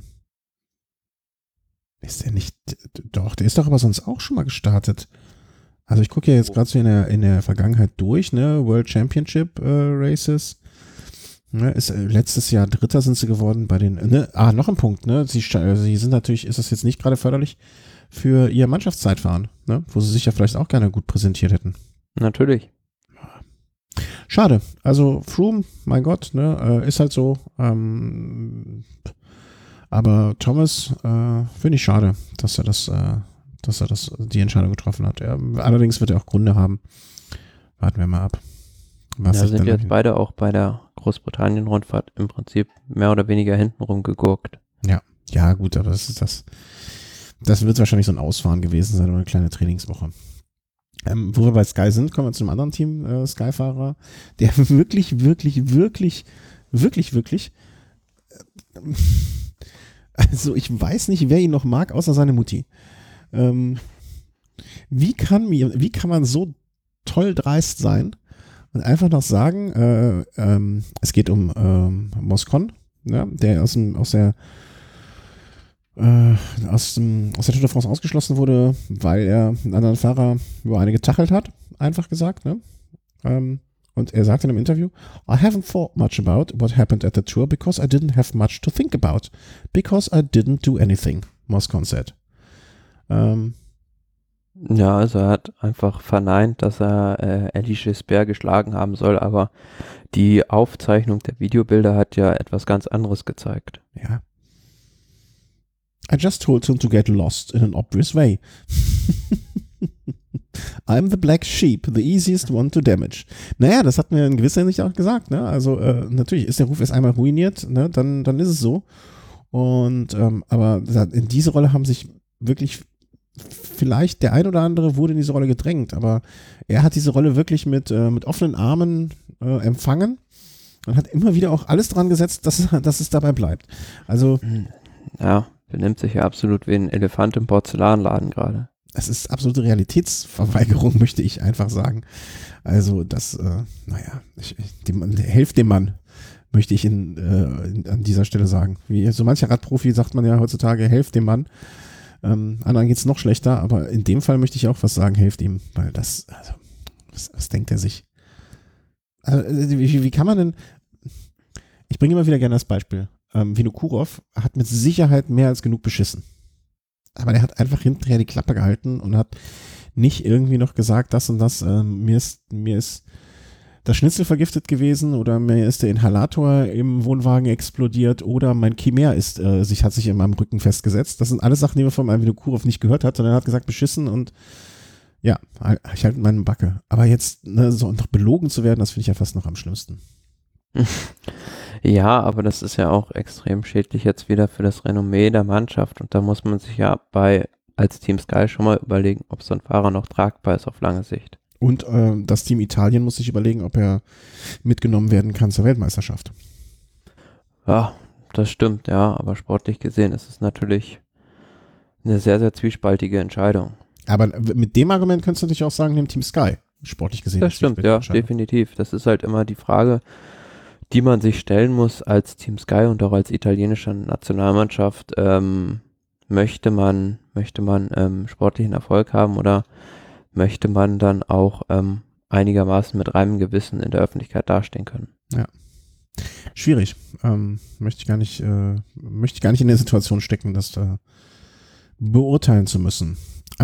ist der nicht, doch, der ist doch aber sonst auch schon mal gestartet. Also ich gucke ja jetzt gerade so in der, in der Vergangenheit durch, ne, World Championship äh, Races. Ne, ist, äh, letztes Jahr Dritter sind sie geworden bei den, ne, ah, noch ein Punkt, ne, sie, sta- sie sind natürlich, ist das jetzt nicht gerade förderlich für ihr Mannschaftszeitfahren, ne, wo sie sich ja vielleicht auch gerne gut präsentiert hätten. Natürlich. Schade. Also Froome, mein Gott, ne, äh, ist halt so. Ähm, aber Thomas äh, finde ich schade, dass er das, äh, dass er das die Entscheidung getroffen hat. Er, allerdings wird er auch Gründe haben. Warten wir mal ab. Was Ja, sich sind dann- jetzt beide auch bei der Großbritannien-Rundfahrt im Prinzip mehr oder weniger hintenrum gegurkt. Ja, gut, aber das ist das. Das wird wahrscheinlich so ein Ausfahren gewesen sein oder eine kleine Trainingswoche. Ähm, wo wir bei Sky sind, kommen wir zu einem anderen Team, äh, Sky-Fahrer, der wirklich, wirklich, wirklich, wirklich, wirklich, äh, also ich weiß nicht, wer ihn noch mag, außer seine Mutti. Ähm, wie kann mir, wie kann man so toll dreist sein und einfach noch sagen, äh, ähm, es geht um ähm, Moscon, ja, der aus dem, aus der Äh, aus, dem, aus der Tour de France ausgeschlossen wurde, weil er einen anderen Fahrer über eine getachelt hat, einfach gesagt. Ne? Ähm, und er sagte in einem Interview, I haven't thought much about what happened at the tour because I didn't have much to think about. Because I didn't do anything, Moscon said. Ähm, Ja, also er hat einfach verneint, dass er äh, Elie Gisbert geschlagen haben soll, aber die Aufzeichnung der Videobilder hat ja etwas ganz anderes gezeigt. ja. I just told him to get lost in an obvious way. I'm the black sheep, the easiest one to damage. Naja, das hat mir in gewisser Hinsicht auch gesagt. Ne? Also äh, natürlich ist der Ruf erst einmal ruiniert, ne? dann, dann ist es so. Und ähm, aber in diese Rolle haben sich wirklich vielleicht der ein oder andere wurde in diese Rolle gedrängt, aber er hat diese Rolle wirklich mit, äh, mit offenen Armen äh, empfangen und hat immer wieder auch alles dran gesetzt, dass, dass es dabei bleibt. Also Ja, benimmt sich ja absolut wie ein Elefant im Porzellanladen gerade. das ist absolute Realitätsverweigerung, möchte ich einfach sagen. Also das, äh, naja, ich, ich, dem, helft dem Mann, möchte ich in, äh, in, an dieser Stelle sagen. Wie so mancher Radprofi sagt man ja heutzutage, helft dem Mann. Ähm, anderen geht es noch schlechter, aber in dem Fall möchte ich auch was sagen, helft ihm, weil das, also, was, was denkt er sich? Also, wie, wie kann man denn, ich bringe immer wieder gerne das Beispiel, ähm, Vinokurov hat mit Sicherheit mehr als genug beschissen. Aber der hat einfach hinterher die Klappe gehalten und hat nicht irgendwie noch gesagt, das und das, ähm, mir ist, mir ist das Schnitzel vergiftet gewesen oder mir ist der Inhalator im Wohnwagen explodiert oder mein Chimär ist, äh, sich, hat sich in meinem Rücken festgesetzt. Das sind alles Sachen, die man von einem Vinokurov nicht gehört hat, sondern er hat gesagt, beschissen und ja, ich halte meine Backe. Aber jetzt ne, so noch belogen zu werden, das finde ich ja fast noch am schlimmsten. Ja, aber das ist ja auch extrem schädlich jetzt wieder für das Renommee der Mannschaft und da muss man sich ja bei als Team Sky schon mal überlegen, ob so ein Fahrer noch tragbar ist auf lange Sicht. Und äh, das Team Italien muss sich überlegen, ob er mitgenommen werden kann zur Weltmeisterschaft. Ja, das stimmt, ja, aber sportlich gesehen ist es natürlich eine sehr, sehr zwiespaltige Entscheidung. Aber mit dem Argument könntest du natürlich auch sagen, dem Team Sky, sportlich gesehen. Das stimmt, ja, definitiv. Das ist halt immer die Frage, die man sich stellen muss als Team Sky und auch als italienische Nationalmannschaft. Ähm, möchte man, möchte man ähm, sportlichen Erfolg haben oder möchte man dann auch ähm, einigermaßen mit reinem Gewissen in der Öffentlichkeit dastehen können? Ja. Schwierig. Ähm, möchte ich gar nicht, äh, möchte ich gar nicht in der Situation stecken, das da beurteilen zu müssen.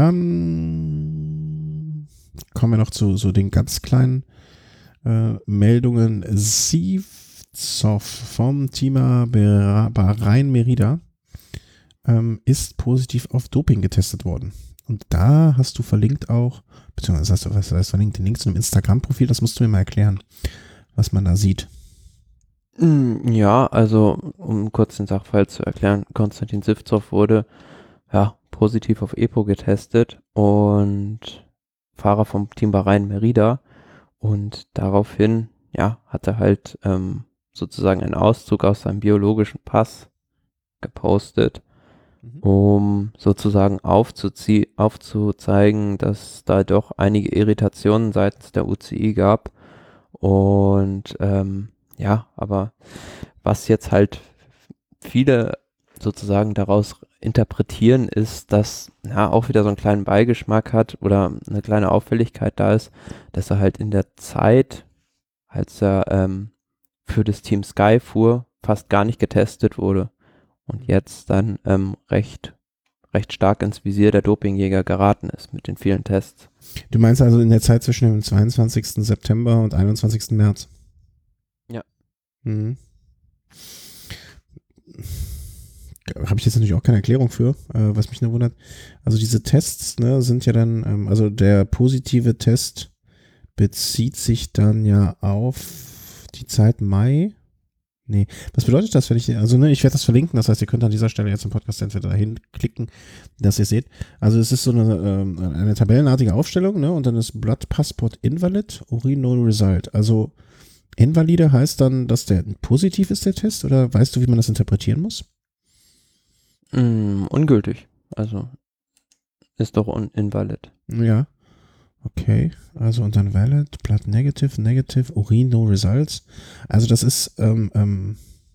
Ähm, kommen wir noch zu so den ganz kleinen äh, Meldungen. Sivtsov vom Team Bahrain Merida ähm, ist positiv auf Doping getestet worden. Und da hast du verlinkt auch, beziehungsweise hast du, was heißt verlinkt, den Link zu einem Instagram-Profil, das musst du mir mal erklären, was man da sieht. Ja, also um kurz den Sachverhalt zu erklären, Konstantin Sivtsov wurde ja positiv auf EPO getestet und Fahrer vom Team Bahrain Merida und daraufhin ja hat er halt ähm, sozusagen einen Auszug aus seinem biologischen Pass gepostet, mhm. um sozusagen aufzuzie- aufzuzeigen, dass da doch einige Irritationen seitens der U C I gab und ähm, ja, aber was jetzt halt viele sozusagen daraus interpretieren, ist, dass ja auch wieder so einen kleinen Beigeschmack hat oder eine kleine Auffälligkeit da ist, dass er halt in der Zeit, als er ähm, für das Team Sky fuhr, fast gar nicht getestet wurde und jetzt dann ähm, recht, recht stark ins Visier der Dopingjäger geraten ist mit den vielen Tests. Du meinst also in der Zeit zwischen dem zweiundzwanzigsten September und einundzwanzigsten März? Ja. Mhm. Habe ich jetzt natürlich auch keine Erklärung für, äh, was mich nur wundert. Also diese Tests, ne, sind ja dann, ähm, also der positive Test bezieht sich dann ja auf die Zeit Mai. Nee, was bedeutet das, wenn ich, also ne, ich werde das verlinken, das heißt, ihr könnt an dieser Stelle jetzt im Podcast entweder dahin klicken, dass ihr seht. Also es ist so eine, ähm, eine tabellenartige Aufstellung, ne, und dann ist Blood Passport Invalid, Urin No Result. Also Invalide heißt dann, dass der positiv ist, der Test, oder weißt du, wie man das interpretieren muss? Mm, ungültig, also ist doch un- invalid. Ja, okay, also und dann valid, blood negative, negative, Urin no results. Also das ist, ähm, ähm,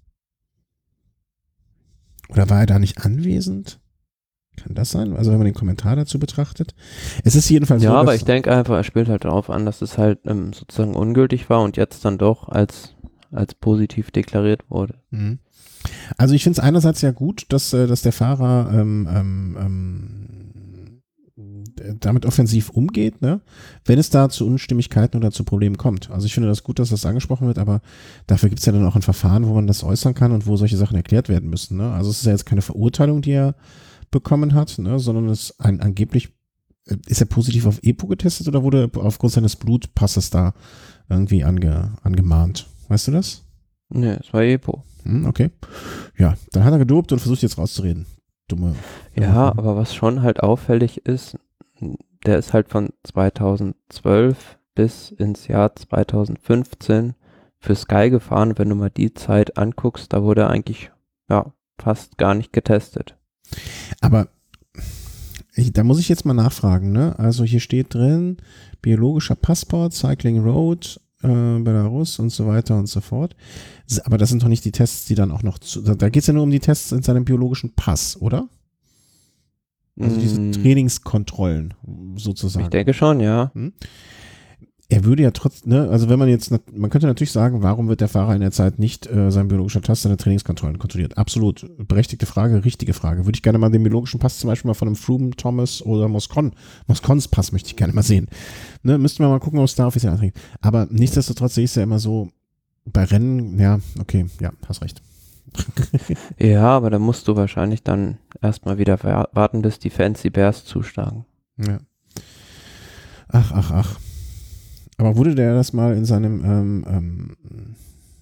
oder war er da nicht anwesend? Kann das sein? Also wenn man den Kommentar dazu betrachtet. Es ist jedenfalls ja, so, aber ich denke einfach, er spielt halt darauf an, dass es halt ähm, sozusagen ungültig war und jetzt dann doch als, als positiv deklariert wurde. Mhm. Also ich finde es einerseits ja gut, dass, äh, dass der Fahrer ähm, ähm, ähm, damit offensiv umgeht, ne? Wenn es da zu Unstimmigkeiten oder zu Problemen kommt. Also ich finde das gut, dass das angesprochen wird, aber dafür gibt es ja dann auch ein Verfahren, wo man das äußern kann und wo solche Sachen erklärt werden müssen. Ne? Also es ist ja jetzt keine Verurteilung, die er bekommen hat, ne? Sondern es ein, angeblich, ist er positiv auf EPO getestet oder wurde er aufgrund seines Blutpasses da irgendwie ange, angemahnt? Weißt du das? Nee, es war EPO. Hm, okay. Ja, dann hat er gedopt und versucht jetzt rauszureden. Dumme. dumme Ja, Frage. aber was schon halt auffällig ist, der ist halt von zweitausendzwölf bis ins Jahr zweitausendfünfzehn für Sky gefahren. Wenn du mal die Zeit anguckst, da wurde er eigentlich ja fast gar nicht getestet. Aber ich, da muss ich jetzt mal nachfragen, ne? Also hier steht drin, biologischer Passport, Cycling Road, äh, Belarus und so weiter und so fort. Aber das sind doch nicht die Tests, die dann auch noch zu, da, da geht es ja nur um die Tests in seinem biologischen Pass, oder? Also diese Mm, Trainingskontrollen sozusagen. ich denke schon, ja. Hm? Er würde ja trotzdem, ne, also wenn man jetzt, man könnte natürlich sagen, warum wird der Fahrer in der Zeit nicht äh, sein biologischer Pass, seine Trainingskontrollen kontrolliert? Absolut berechtigte Frage, richtige Frage. Würde ich gerne mal den biologischen Pass zum Beispiel mal von einem Froome, Thomas oder Moscon, Moscons Pass möchte ich gerne mal sehen. Ne, müssten wir mal gucken, ob es da offiziell anträgt. Aber nichtsdestotrotz sehe ich es ja immer so, bei Rennen, ja, okay, ja, hast recht. Ja, aber da musst du wahrscheinlich dann erstmal wieder warten, bis die Fancy Bears zuschlagen. Ja. Ach, ach, ach. Aber wurde der das mal in seinem, ähm, ähm,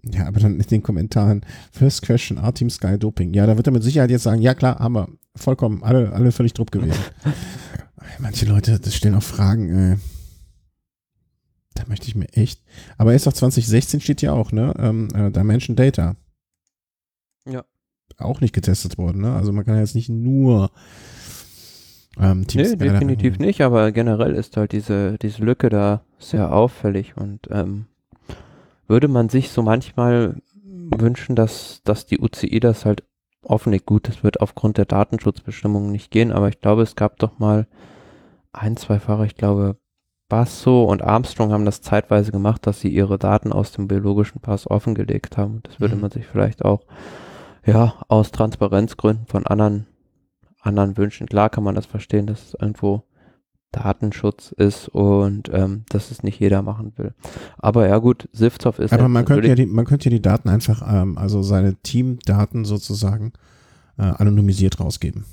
Ja, aber dann in den Kommentaren, First Question, R-Team Sky Doping. Ja, da wird er mit Sicherheit jetzt sagen, ja klar, haben wir vollkommen, alle, alle völlig drupp gewesen. Manche Leute, das stellen auch Fragen, äh, da möchte ich mir echt, aber erst auf zwanzig sechzehn steht ja auch, ne, ähm, äh, Dimension Data. Ja. Auch nicht getestet worden, ne, also man kann ja jetzt nicht nur ähm, Team Nee, Sky definitiv nicht, aber generell ist halt diese, diese Lücke da sehr auffällig und ähm, würde man sich so manchmal wünschen, dass, dass die U C I das halt offenlegt, gut, das wird aufgrund der Datenschutzbestimmungen nicht gehen, aber ich glaube, es gab doch mal ein, zwei Fahrer, ich glaube, Basso und Armstrong haben das zeitweise gemacht, dass sie ihre Daten aus dem biologischen Pass offengelegt haben. Das würde Mhm. man sich vielleicht auch, ja, aus Transparenzgründen von anderen, anderen wünschen. Klar kann man das verstehen, dass es irgendwo Datenschutz ist und ähm, dass es nicht jeder machen will. Aber ja gut, Sivtsov ist Aber jetzt man könnte ja natürlich- die, man könnte ja die Daten einfach, ähm, also seine Teamdaten sozusagen äh, anonymisiert rausgeben.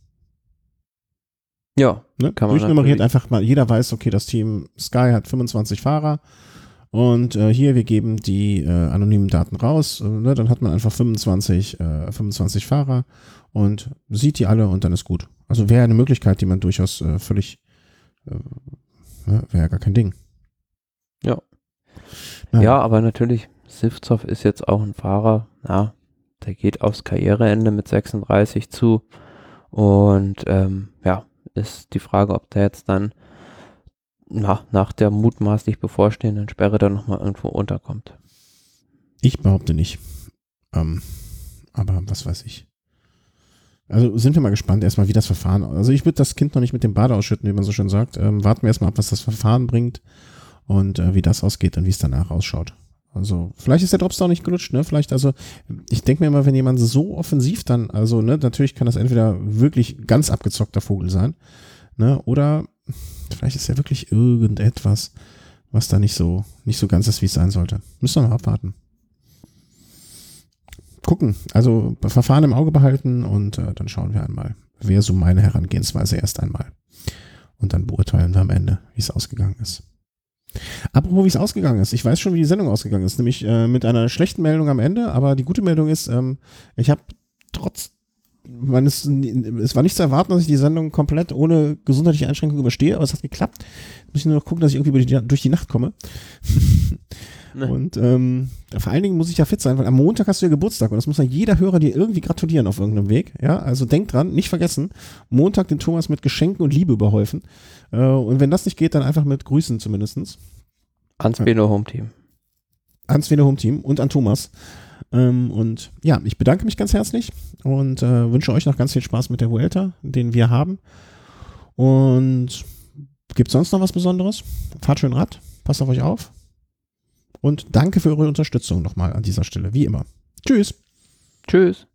ja, Ne? kann man Durchnummeriert natürlich- einfach mal, jeder weiß, okay, das Team Sky hat fünfundzwanzig Fahrer und äh, hier, wir geben die äh, anonymen Daten raus, äh, ne? Dann hat man einfach fünfundzwanzig, äh, fünfundzwanzig Fahrer und sieht die alle und dann ist gut. Also wäre eine Möglichkeit, die man durchaus äh, völlig, äh, ne? Wäre ja gar kein Ding. Ja. Naja. Ja, aber natürlich, Sivtsov ist jetzt auch ein Fahrer, ja, der geht aufs Karriereende mit sechsunddreißig zu und ähm, ja, ist die Frage, ob der jetzt dann nach, nach der mutmaßlich bevorstehenden Sperre dann nochmal irgendwo unterkommt. Ich behaupte nicht. Ähm, aber was weiß ich. Also sind wir mal gespannt erstmal, wie das Verfahren, also ich würde das Kind noch nicht mit dem Bade ausschütten, wie man so schön sagt. Ähm, warten wir erstmal ab, was das Verfahren bringt und äh, wie das ausgeht und wie es danach ausschaut. Also vielleicht ist der Dropstone nicht gelutscht, ne? Vielleicht, also ich denke mir immer, wenn jemand so offensiv dann, also ne, natürlich kann das entweder wirklich ganz abgezockter Vogel sein, ne? Oder vielleicht ist ja wirklich irgendetwas, was da nicht so, nicht so ganz ist, wie es sein sollte. Müssen wir mal abwarten. Gucken, also Verfahren im Auge behalten und äh, dann schauen wir einmal. Wäre so meine Herangehensweise erst einmal. Und dann beurteilen wir am Ende, wie es ausgegangen ist. Apropos, wie es ausgegangen ist. Ich weiß schon, wie die Sendung ausgegangen ist. Nämlich äh, mit einer schlechten Meldung am Ende. Aber die gute Meldung ist, ähm, ich habe trotz, man ist, es war nicht zu erwarten, dass ich die Sendung komplett ohne gesundheitliche Einschränkung überstehe. Aber es hat geklappt. Muss ich nur noch gucken, dass ich irgendwie durch die, durch die Nacht komme. Ne. Und ähm, vor allen Dingen muss ich ja fit sein, weil am Montag hast du ja Geburtstag und das muss ja jeder Hörer dir irgendwie gratulieren auf irgendeinem Weg. Ja, also denk dran, nicht vergessen, Montag den Thomas mit Geschenken und Liebe überhäufen. Äh, und wenn das nicht geht, dann einfach mit Grüßen zumindestens. Ans Beno Home Team. Ans Wiener Home Team und an Thomas. Ähm, und ja, ich bedanke mich ganz herzlich und äh, wünsche euch noch ganz viel Spaß mit der Vuelta, den wir haben. Und gibt es sonst noch was Besonderes? Fahrt schön Rad, passt auf euch auf. Und danke für eure Unterstützung nochmal an dieser Stelle, wie immer. Tschüss. Tschüss.